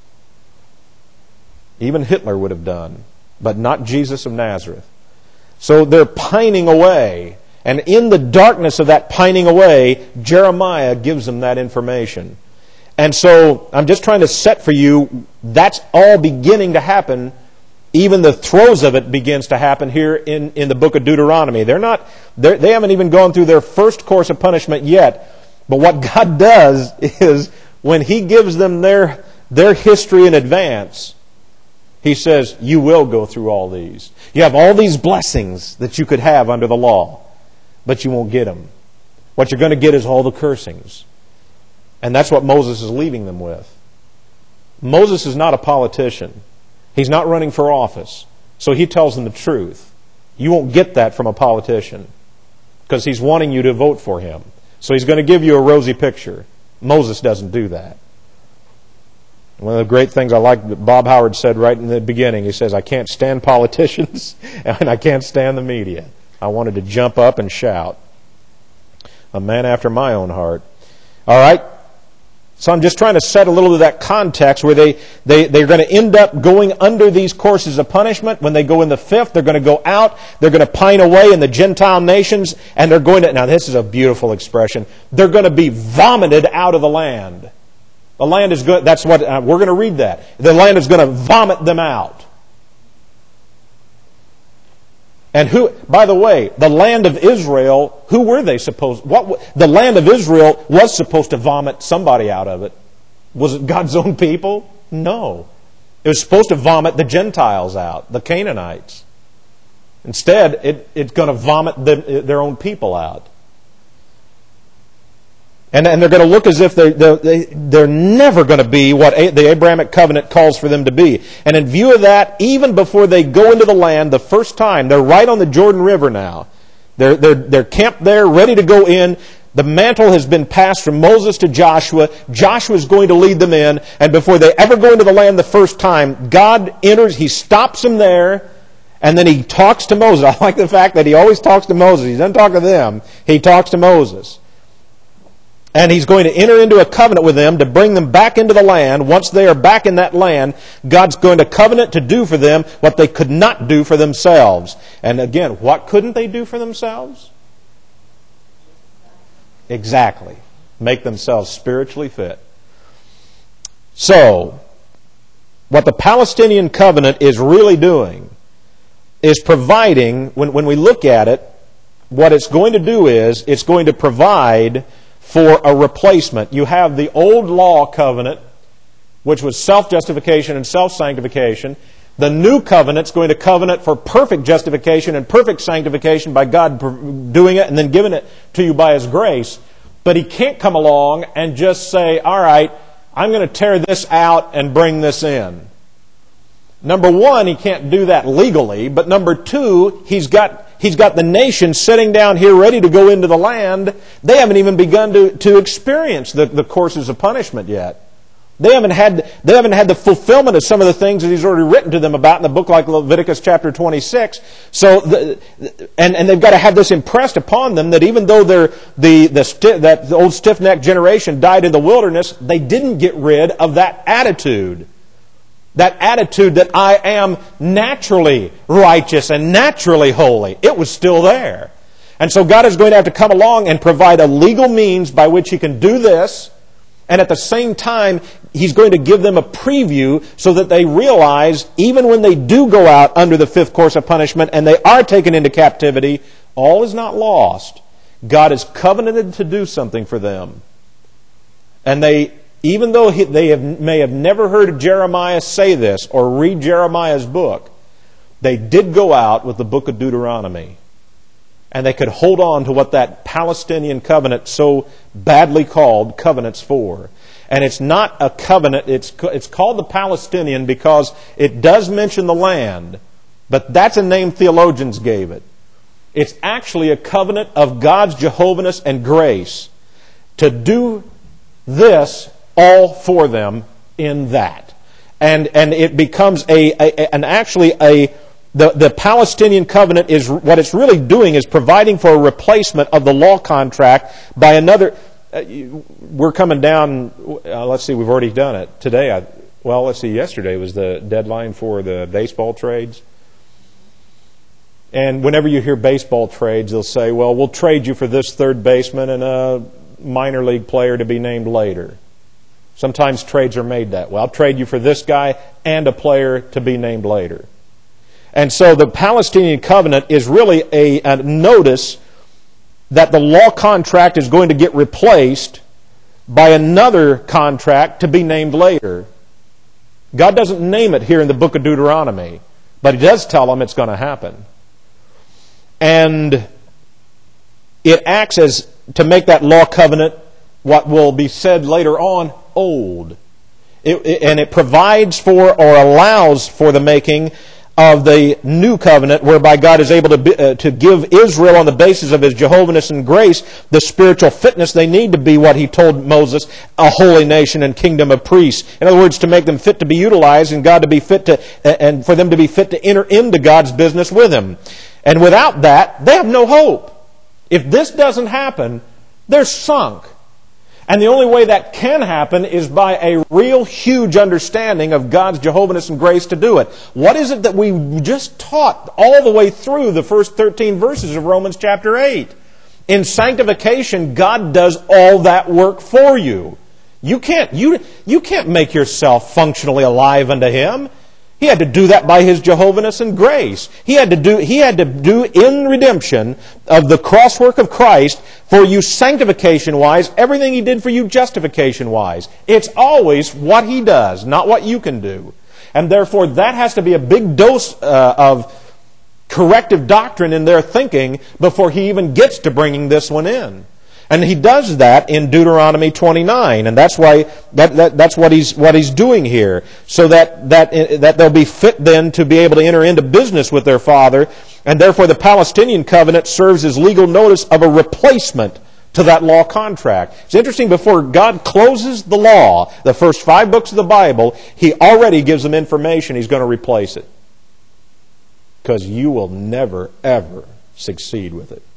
Even Hitler would have done, but not Jesus of Nazareth. So they're pining away. And in the darkness of that pining away, Jeremiah gives them that information. And so I'm just trying to set for you, that's all beginning to happen. Even the throes of it begins to happen here in, in the book of Deuteronomy. They're not, they're, they haven't even gone through their first course of punishment yet. But what God does is, when He gives them their, their history in advance, He says, you will go through all these. You have all these blessings that you could have under the law, but you won't get them. What you're going to get is all the cursings. And that's what Moses is leaving them with. Moses is not a politician. He's not running for office. So he tells them the truth. You won't get that from a politician, because he's wanting you to vote for him. So he's going to give you a rosy picture. Moses doesn't do that. One of the great things I like that Bob Howard said right in the beginning, he says, I can't stand politicians and I can't stand the media. I wanted to jump up and shout. A man after my own heart. All right? So I'm just trying to set a little of that context where they, they, they're going to end up going under these courses of punishment. When they go in the fifth, they're going to go out. They're going to pine away in the Gentile nations. And they're going to, now this is a beautiful expression, they're going to be vomited out of the land. The land is good. That's what, uh, we're going to read that. The land is going to vomit them out. And who, by the way, the land of Israel, who were they supposed, what, the land of Israel was supposed to vomit somebody out of it. Was it God's own people? No. It was supposed to vomit the Gentiles out, the Canaanites. Instead, it, it's going to vomit the, their own people out. And, and they're going to look as if they're, they're, they're never going to be what the Abrahamic covenant calls for them to be. And in view of that, even before they go into the land the first time, they're right on the Jordan River now. They're, they're, they're camped there, ready to go in. The mantle has been passed from Moses to Joshua. Joshua is going to lead them in. And before they ever go into the land the first time, God enters, He stops them there, and then He talks to Moses. I like the fact that He always talks to Moses. He doesn't talk to them. He talks to Moses. And He's going to enter into a covenant with them to bring them back into the land. Once they are back in that land, God's going to covenant to do for them what they could not do for themselves. And again, what couldn't they do for themselves? Exactly. Make themselves spiritually fit. So, what the Palestinian covenant is really doing is providing, when, when we look at it, what it's going to do is, it's going to provide for a replacement. You have the old law covenant, which was self-justification and self-sanctification. The new covenant's going to covenant for perfect justification and perfect sanctification by God doing it and then giving it to you by His grace. But He can't come along and just say, all right, I'm going to tear this out and bring this in. Number one, He can't do that legally. But number two, He's got He's got the nation sitting down here ready to go into the land. They haven't even begun to, to experience the, the courses of punishment yet. They haven't had they haven't had the fulfillment of some of the things that He's already written to them about in the book like Leviticus chapter twenty-six. So, the, and and they've got to have this impressed upon them that even though they're the the sti- that the old stiff-necked generation died in the wilderness, they didn't get rid of that attitude. That attitude that I am naturally righteous and naturally holy. It was still there. And so God is going to have to come along and provide a legal means by which He can do this. And at the same time, He's going to give them a preview so that they realize, even when they do go out under the fifth course of punishment and they are taken into captivity, all is not lost. God is covenanted to do something for them. And they, even though he, they have, may have never heard Jeremiah say this or read Jeremiah's book, they did go out with the book of Deuteronomy. And they could hold on to what that Palestinian covenant so badly called covenants for. And it's not a covenant, it's, it's called the Palestinian because it does mention the land, but that's a name theologians gave it. It's actually a covenant of God's Jehovahness and grace to do this all for them in that. And, and it becomes a, a an actually a The, the Palestinian covenant is, what it's really doing is providing for a replacement of the law contract by another. Uh, we're coming down, uh, let's see, we've already done it. Today, I, well, let's see, yesterday was the deadline for the baseball trades. And whenever you hear baseball trades, they'll say, well, we'll trade you for this third baseman and a minor league player to be named later. Sometimes trades are made that way. I'll trade you for this guy and a player to be named later. And so the Palestinian covenant is really a, a notice that the law contract is going to get replaced by another contract to be named later. God doesn't name it here in the book of Deuteronomy, but He does tell them it's going to happen. And it acts as, to make that law covenant, what will be said later on, old. It, it, and it provides for or allows for the making of the new covenant, whereby God is able to be, uh, to give Israel, on the basis of His Jehovahness and grace, the spiritual fitness they need to be what He told Moses, a holy nation and kingdom of priests. In other words, to make them fit to be utilized and God to be fit to, uh, and for them to be fit to enter into God's business with Him. And without that, they have no hope. If this doesn't happen, they're sunk. And the only way that can happen is by a real huge understanding of God's Jehovahness and grace to do it. What is it that we just taught all the way through the first thirteen verses of Romans chapter eight? In sanctification, God does all that work for you. You can't, you, you can't make yourself functionally alive unto Him. He had to do that by His Jehovahness and grace. He had to do, He had to do in redemption of the crosswork of Christ for you sanctification-wise, everything He did for you justification-wise. It's always what He does, not what you can do. And therefore, that has to be a big dose uh, of corrective doctrine in their thinking before He even gets to bringing this one in. And He does that in Deuteronomy twenty-nine, and that's why that, that that's what he's what he's doing here, so that that that they'll be fit then to be able to enter into business with their Father, and therefore the Palestinian covenant serves as legal notice of a replacement to that law contract. It's interesting, before God closes the law, the first five books of the Bible, He already gives them information He's going to replace it, because you will never ever succeed with it.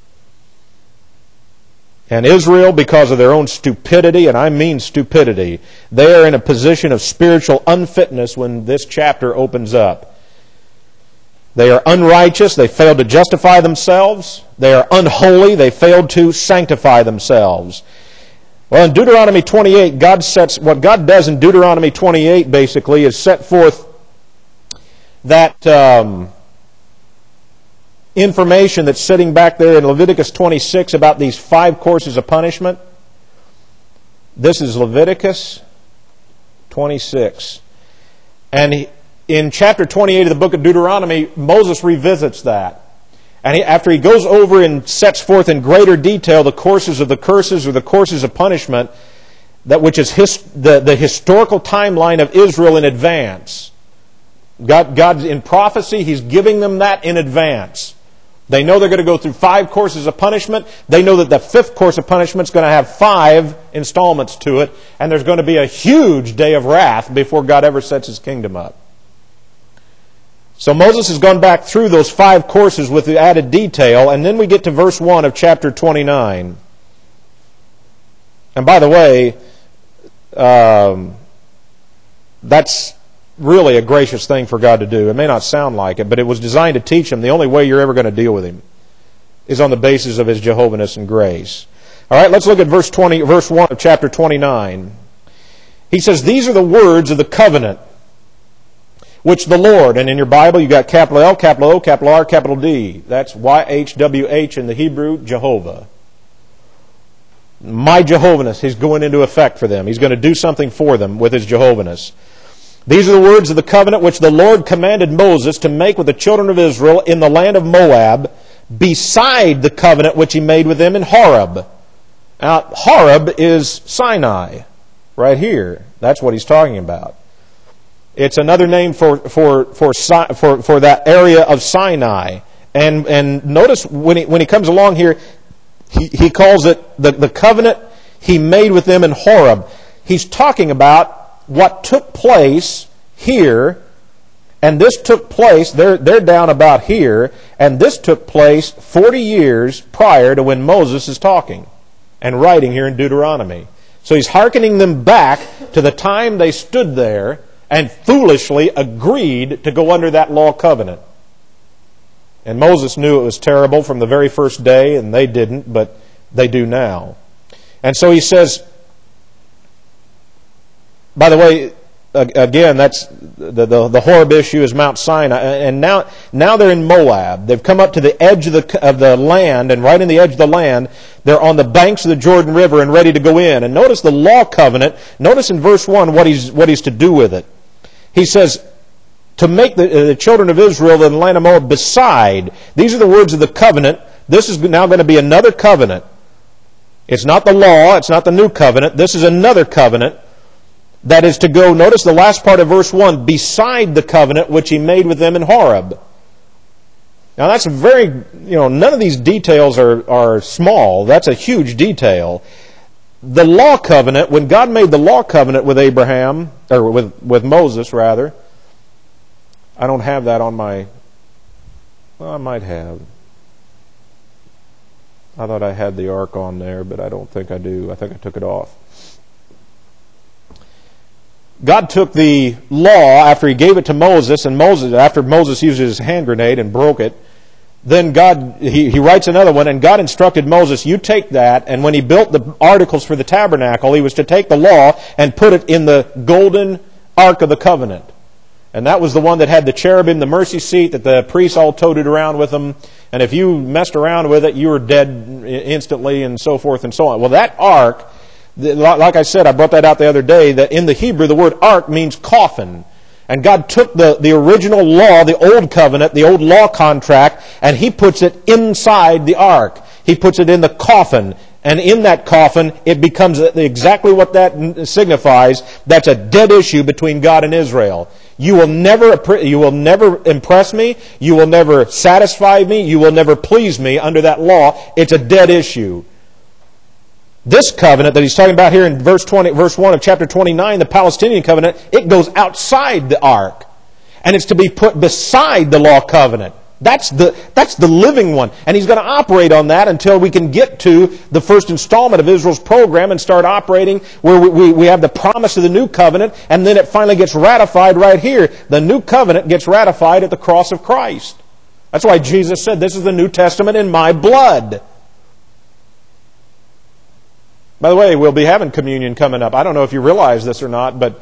And Israel, because of their own stupidity, and I mean stupidity, they are in a position of spiritual unfitness when this chapter opens up. They are unrighteous, they failed to justify themselves. They are unholy, they failed to sanctify themselves. Well, in Deuteronomy twenty-eight, God sets, what God does in Deuteronomy twenty-eight basically is set forth that Um, information that's sitting back there in Leviticus twenty-six about these five courses of punishment. This is Leviticus twenty-six. And in chapter twenty-eight of the book of Deuteronomy, Moses revisits that. And he, after he goes over and sets forth in greater detail the courses of the curses or the courses of punishment, that which is his, the, the historical timeline of Israel in advance. God, God, in prophecy, He's giving them that in advance. They know they're going to go through five courses of punishment. They know that the fifth course of punishment is going to have five installments to it. And there's going to be a huge day of wrath before God ever sets His kingdom up. So Moses has gone back through those five courses with the added detail. And then we get to verse one of chapter twenty-nine. And by the way, um, that's really a gracious thing for God to do. It may not sound like it, but it was designed to teach Him the only way you're ever going to deal with Him is on the basis of His Jehovah-ness and grace. All right, let's look at verse twenty, verse one of chapter twenty-nine. He says, "These are the words of the covenant which the Lord," and in your Bible you got capital L, capital O, capital R, capital D. That's Y H W H in the Hebrew, Jehovah. My Jehovah-ness, He's going into effect for them. He's going to do something for them with His Jehovah-ness. "These are the words of the covenant which the Lord commanded Moses to make with the children of Israel in the land of Moab, beside the covenant which He made with them in Horeb." Now, Horeb is Sinai, right here. That's what He's talking about. It's another name for for for for, for that area of Sinai. And and notice when he when he comes along here, he, he calls it the, the covenant He made with them in Horeb. He's talking about what took place here, and this took place, they're, they're down about here, and this took place forty years prior to when Moses is talking and writing here in Deuteronomy. So he's hearkening them back to the time they stood there and foolishly agreed to go under that law covenant. And Moses knew it was terrible from the very first day, and they didn't, but they do now. And so he says, by the way, again, that's the, the, the Horeb issue is Mount Sinai, and now now they're in Moab. They've come up to the edge of the of the land, and right in the edge of the land, they're on the banks of the Jordan River and ready to go in. And notice the law covenant. Notice in verse one what he's what he's to do with it. He says, to make the, the children of Israel in the land of Moab beside. These are the words of the covenant. This is now going to be another covenant. It's not the law. It's not the new covenant. This is another covenant that is to go, notice the last part of verse one, beside the covenant which He made with them in Horeb. Now that's a very, you know, none of these details are, are small. That's a huge detail. The law covenant, when God made the law covenant with Abraham, or with, with Moses rather, I don't have that on my, well, I might have. I thought I had the ark on there, but I don't think I do. I think I took it off. God took the law after He gave it to Moses, and Moses, after Moses used his hand grenade and broke it, then God, he, he writes another one, and God instructed Moses, you take that, and when He built the articles for the tabernacle, He was to take the law and put it in the golden ark of the covenant. And that was the one that had the cherubim, the mercy seat, that the priests all toted around with them. And if you messed around with it, you were dead instantly, and so forth and so on. Well, that ark, like I said, I brought that out the other day, that in the Hebrew the word ark means coffin. And God took the, the original law, the old covenant, the old law contract, and He puts it inside the ark. He puts it in the coffin. And in that coffin, it becomes exactly what that signifies. That's a dead issue between God and Israel. You will never, you will never impress me. You will never satisfy me. You will never please me under that law. It's a dead issue. This covenant that he's talking about here in verse twenty, verse one of chapter twenty-nine, the Palestinian covenant, it goes outside the ark. And it's to be put beside the law covenant. That's the, that's the living one. And He's going to operate on that until we can get to the first installment of Israel's program and start operating where we, we, we have the promise of the new covenant, and then it finally gets ratified right here. The new covenant gets ratified at the cross of Christ. That's why Jesus said, this is the New Testament in my blood. By the way, we'll be having communion coming up. I don't know if you realize this or not, but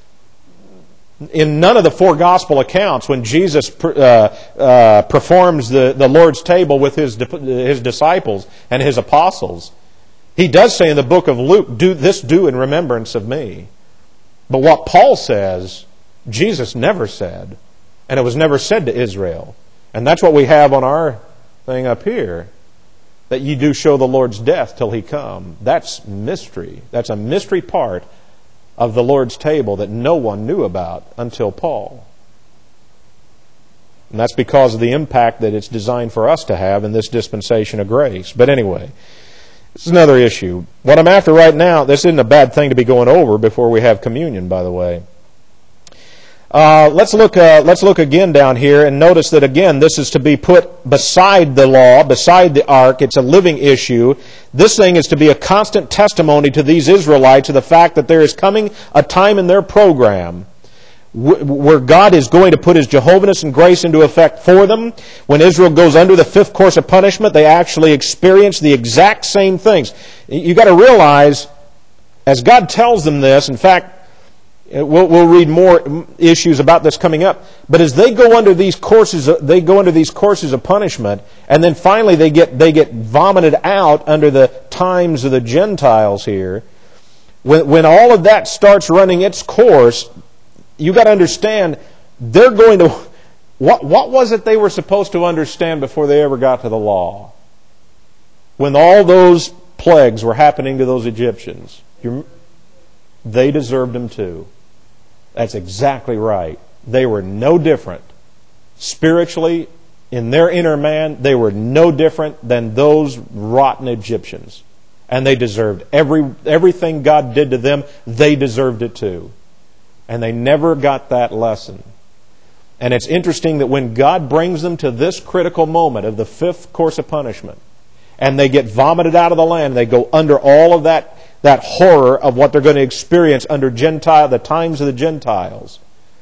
in none of the four gospel accounts, when Jesus uh, uh, performs the, the Lord's table with his, his disciples and His apostles, He does say in the book of Luke, do this do in remembrance of me. But what Paul says, Jesus never said, and it was never said to Israel. And that's what we have on our thing up here. That you do show the Lord's death till He come. That's mystery. That's a mystery part of the Lord's table that no one knew about until Paul. And that's because of the impact that it's designed for us to have in this dispensation of grace. But anyway, this is another issue. What I'm after right now, this isn't a bad thing to be going over before we have communion, by the way. Uh, let's look. Uh, let's look again down here and notice that again this is to be put beside the law, beside the ark. It's a living issue. This thing is to be a constant testimony to these Israelites of the fact that there is coming a time in their program where God is going to put His Jehovah's and grace into effect for them. When Israel goes under the fifth course of punishment, they actually experience the exact same things. You've got to realize, as God tells them this, in fact, we'll, we'll read more issues about this coming up, but as they go under these courses, they go under these courses of punishment, and then finally they get they get vomited out under the times of the Gentiles here. When, when all of that starts running its course, you got to understand, they're going to... What, what was it they were supposed to understand before they ever got to the law? When all those plagues were happening to those Egyptians, you, they deserved them too. That's exactly right. They were no different. Spiritually, in their inner man, they were no different than those rotten Egyptians. And they deserved every everything God did to them, they deserved it too. And they never got that lesson. And it's interesting that when God brings them to this critical moment of the fifth course of punishment, and they get vomited out of the land, they go under all of that, that horror of what they're going to experience under Gentile, the times of the Gentiles.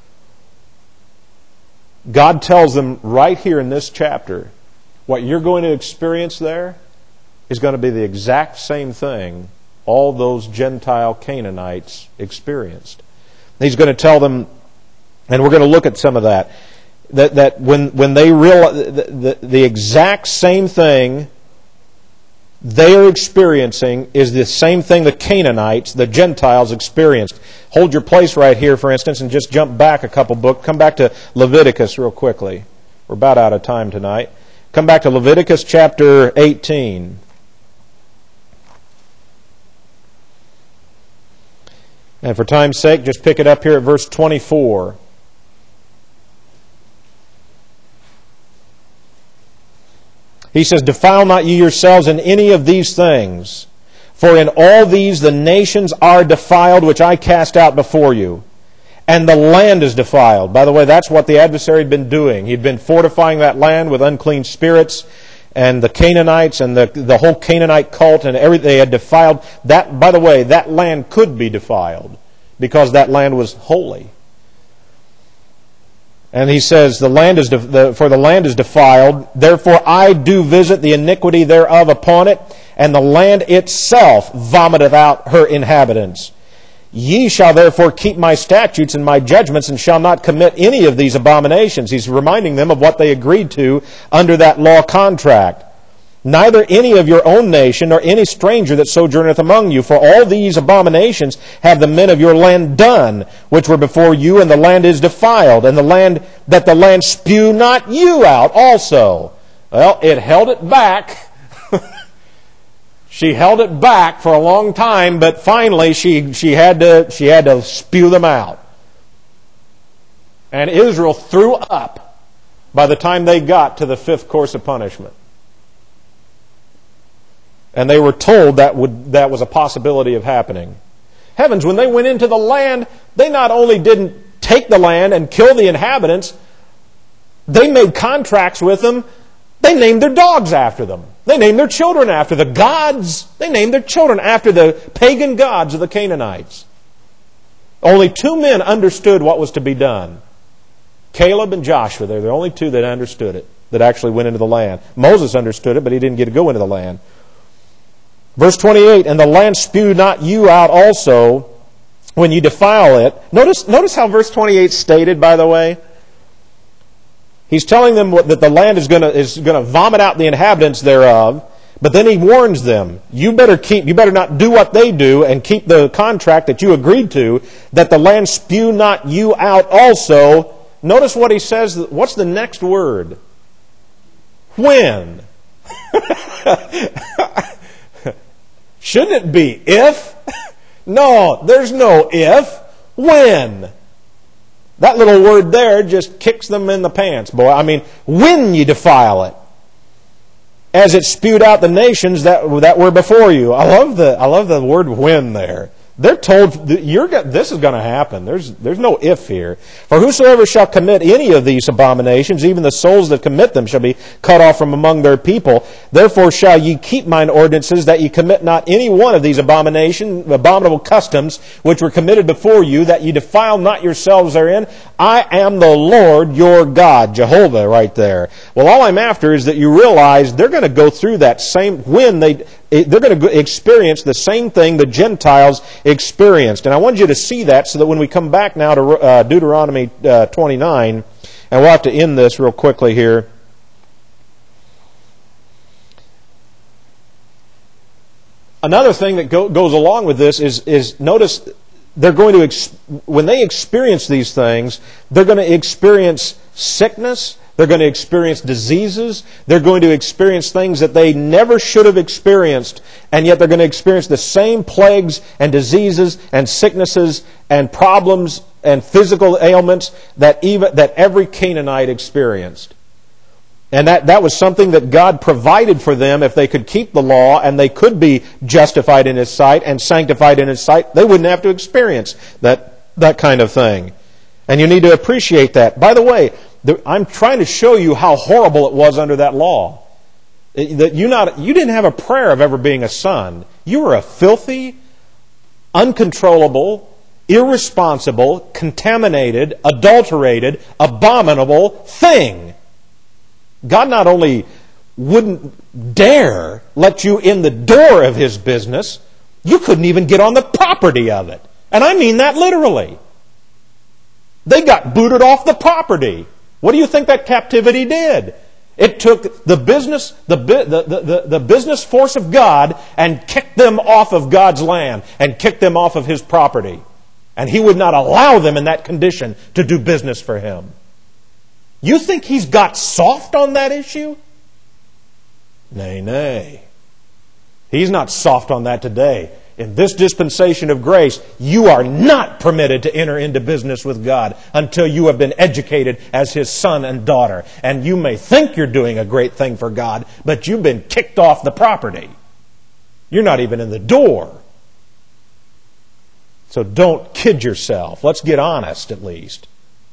God tells them right here in this chapter, what you're going to experience there is going to be the exact same thing all those Gentile Canaanites experienced. He's going to tell them, and we're going to look at some of that, that, that when, when they realize the, the, the exact same thing they are experiencing is the same thing the Canaanites, the Gentiles, experienced. Hold your place right here, for instance, and just jump back a couple books. Come back to Leviticus real quickly. We're about out of time tonight. Come back to Leviticus chapter eighteen. And for time's sake, just pick it up here at verse twenty-four. He says, "Defile not ye yourselves in any of these things, for in all these the nations are defiled, which I cast out before you. And the land is defiled." By the way, that's what the adversary had been doing. He'd been fortifying that land with unclean spirits, and the Canaanites and the, the whole Canaanite cult and everything they had defiled. That, by the way, that land could be defiled because that land was holy. And he says, "The land is de- the, for the land is defiled, therefore I do visit the iniquity thereof upon it, and the land itself vomiteth out her inhabitants. Ye shall therefore keep my statutes and my judgments, and shall not commit any of these abominations." He's reminding them of what they agreed to under that law contract. "Neither any of your own nation, nor any stranger that sojourneth among you, for all these abominations have the men of your land done, which were before you, and the land is defiled, and the land that the land spew not you out also." Well, it held it back. She held it back for a long time, but finally she, she had to she had to spew them out. And Israel threw up by the time they got to the fifth course of punishment. And they were told that would that was a possibility of happening. Heavens, when they went into the land, they not only didn't take the land and kill the inhabitants, they made contracts with them. They named their dogs after them. They named their children after the gods. They named their children after the pagan gods of the Canaanites. Only two men understood what was to be done. Caleb and Joshua. They're the only two that understood it, that actually went into the land. Moses understood it, but he didn't get to go into the land. Verse twenty-eight, "And the land spew not you out also when you defile it." Notice, notice how verse twenty-eight stated, by the way. He's telling them that the land is going to is going to vomit out the inhabitants thereof, but then he warns them, you better keep, you better not do what they do and keep the contract that you agreed to, that the land spew not you out also. Notice what he says. What's the next word? When. Shouldn't it be if? No, there's no if. When. That little word there just kicks them in the pants, boy. I mean, when you defile it, as it spewed out the nations that that were before you. I love the I love the word "when" there. They're told that you're, this is going to happen. There's, there's no if here. For whosoever shall commit any of these abominations, even the souls that commit them shall be cut off from among their people. Therefore shall ye keep mine ordinances, that ye commit not any one of these abomination, abominable customs which were committed before you, that ye defile not yourselves therein. I am the Lord your God, Jehovah, right there. Well, all I'm after is that you realize they're going to go through that same, when they, they're going to experience the same thing the Gentiles experienced. And I want you to see that so that when we come back now to uh, Deuteronomy uh, twenty-nine, and we'll have to end this real quickly here. Another thing that go, goes along with this is, is notice they're going to, ex, when they experience these things, they're going to experience sickness. They're going to experience diseases. They're going to experience things that they never should have experienced. And yet they're going to experience the same plagues and diseases and sicknesses and problems and physical ailments that even that every Canaanite experienced. And that, that was something that God provided for them. If they could keep the law and they could be justified in His sight and sanctified in His sight, they wouldn't have to experience that, that kind of thing. And you need to appreciate that. By the way, I'm trying to show you how horrible it was under that law. That you not you didn't have a prayer of ever being a son. You were a filthy, uncontrollable, irresponsible, contaminated, adulterated, abominable thing. God not only wouldn't dare let you in the door of His business, you couldn't even get on the property of it. And I mean that literally. They got booted off the property. What do you think that captivity did? It took the business, the, the, the, the business force of God and kicked them off of God's land and kicked them off of His property. And He would not allow them in that condition to do business for Him. You think He's got soft on that issue? Nay, nay. He's not soft on that today. In this dispensation of grace, you are not permitted to enter into business with God until you have been educated as His son and daughter. And you may think you're doing a great thing for God, but you've been kicked off the property. You're not even in the door. So don't kid yourself. Let's get honest at least.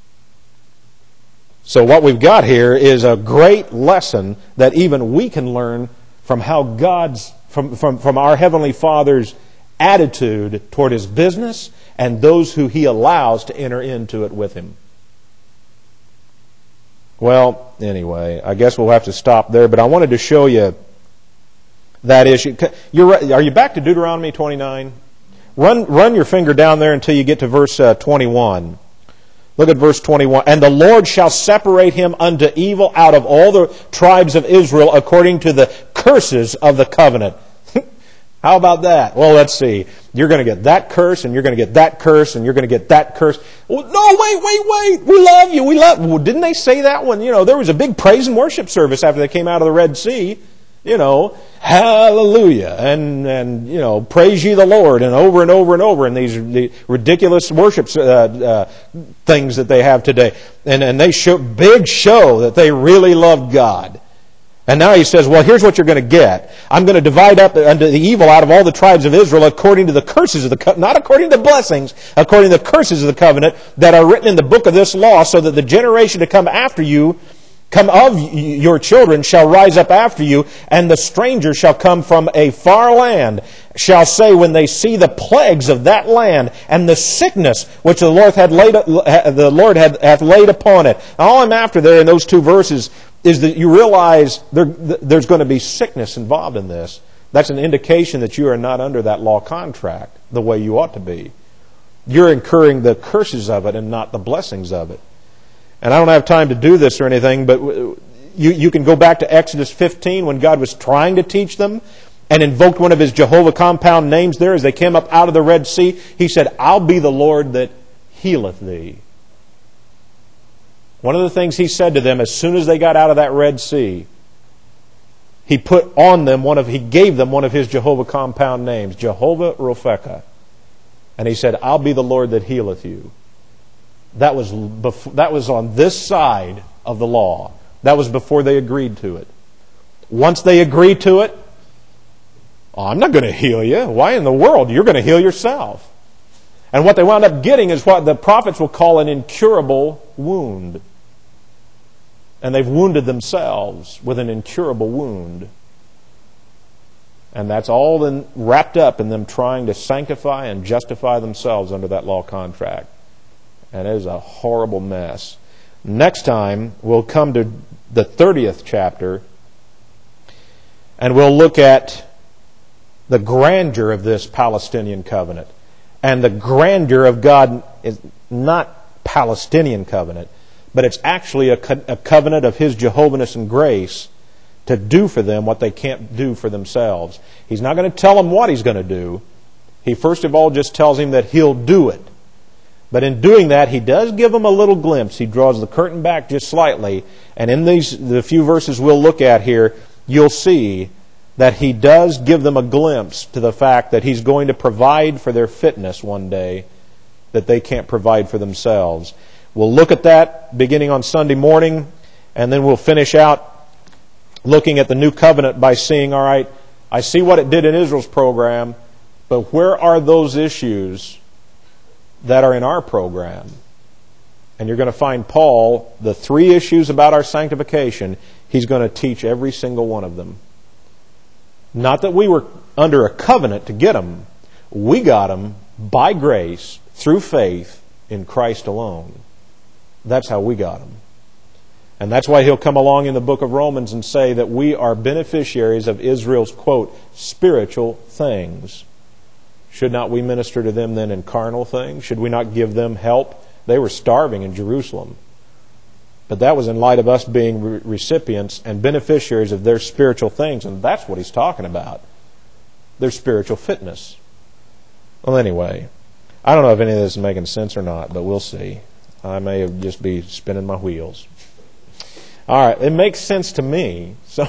So what we've got here is a great lesson that even we can learn from how God's, from, from, from our Heavenly Father's attitude toward His business and those who He allows to enter into it with Him. Well, anyway, I guess we'll have to stop there, but I wanted to show you that issue. You're, are you back to Deuteronomy twenty-nine? Run, run your finger down there until you get to verse uh, twenty-one. Look at verse twenty-one. And the Lord shall separate him unto evil out of all the tribes of Israel according to the curses of the covenant. How about that? Well, let's see. You're going to get that curse, and you're going to get that curse, and you're going to get that curse. Well, no, wait, wait, wait. We love you. We love you. Well, didn't they say that when, you know, there was a big praise and worship service after they came out of the Red Sea? You know, hallelujah, and, and you know, praise ye the Lord, and over and over and over in these the ridiculous worship uh, uh, things that they have today. And, and they show big show that they really love God. And now He says, well, here's what you're going to get. I'm going to divide up unto the evil out of all the tribes of Israel according to the curses of the covenant, not according to blessings, according to the curses of the covenant that are written in the book of this law, so that the generation to come after you, come of your children, shall rise up after you, and the stranger shall come from a far land, shall say when they see the plagues of that land and the sickness which the Lord had laid, the Lord had, hath laid upon it. All I'm after there in those two verses is that you realize there, there's going to be sickness involved in this. That's an indication that you are not under that law contract the way you ought to be. You're incurring the curses of it and not the blessings of it. And I don't have time to do this or anything, but you, you can go back to Exodus fifteen when God was trying to teach them and invoked one of His Jehovah compound names there as they came up out of the Red Sea. He said, I'll be the Lord that healeth thee. One of the things He said to them as soon as they got out of that Red Sea, He put on them one of, He gave them one of His Jehovah compound names, Jehovah Rophekah. And He said, I'll be the Lord that healeth you. That was before, that was on this side of the law. That was before they agreed to it. Once they agreed to it, oh, I'm not going to heal you. Why in the world? You're going to heal yourself. And what they wound up getting is what the prophets will call an incurable wound. And they've wounded themselves with an incurable wound. And that's all then wrapped up in them trying to sanctify and justify themselves under that law contract. And it is a horrible mess. Next time, we'll come to the thirtieth chapter, and we'll look at the grandeur of this Palestinian covenant. And the grandeur of God is not Palestinian covenant, but it's actually a, co- a covenant of His Jehovahness and grace to do for them what they can't do for themselves. He's not going to tell them what He's going to do. He first of all just tells him that He'll do it. But in doing that, He does give them a little glimpse. He draws the curtain back just slightly. And in these the few verses we'll look at here, you'll see that He does give them a glimpse to the fact that He's going to provide for their fitness one day that they can't provide for themselves. We'll look at that beginning on Sunday morning, and then we'll finish out looking at the new covenant by seeing, all right, I see what it did in Israel's program, but where are those issues that are in our program? And you're going to find Paul, the three issues about our sanctification, he's going to teach every single one of them. Not that we were under a covenant to get them. We got them by grace, through faith, in Christ alone. That's how we got them. And that's why he'll come along in the book of Romans and say that we are beneficiaries of Israel's, quote, spiritual things. Should not we minister to them then in carnal things? Should we not give them help? They were starving in Jerusalem. But that was in light of us being re- recipients and beneficiaries of their spiritual things. And that's what he's talking about. Their spiritual fitness. Well, anyway, I don't know if any of this is making sense or not, but we'll see. I may just be spinning my wheels. All right, it makes sense to me. So,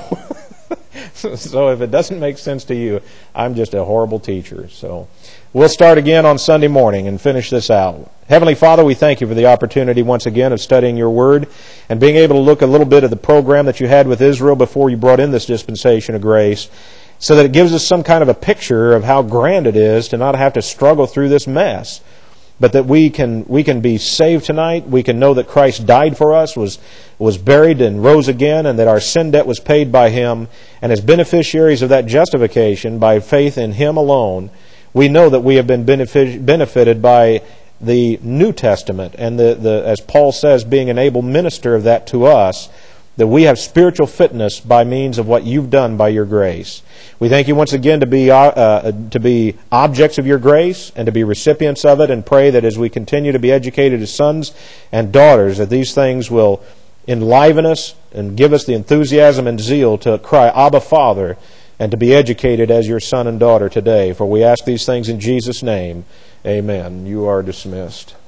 so if it doesn't make sense to you, I'm just a horrible teacher. So we'll start again on Sunday morning and finish this out. Heavenly Father, we thank You for the opportunity once again of studying Your Word and being able to look a little bit at the program that You had with Israel before You brought in this dispensation of grace, so that it gives us some kind of a picture of how grand it is to not have to struggle through this mess, but that we can we can be saved tonight. We can know that Christ died for us, was was buried and rose again, and that our sin debt was paid by Him. And as beneficiaries of that justification by faith in Him alone, we know that we have been benefic- benefited by the New Testament, and the, the as Paul says, being an able minister of that to us, that we have spiritual fitness by means of what You've done by Your grace. We thank You once again to be uh, uh, to be objects of Your grace and to be recipients of it, and pray that as we continue to be educated as sons and daughters, that these things will enliven us and give us the enthusiasm and zeal to cry, Abba, Father, and to be educated as Your son and daughter today. For we ask these things in Jesus' name. Amen. You are dismissed.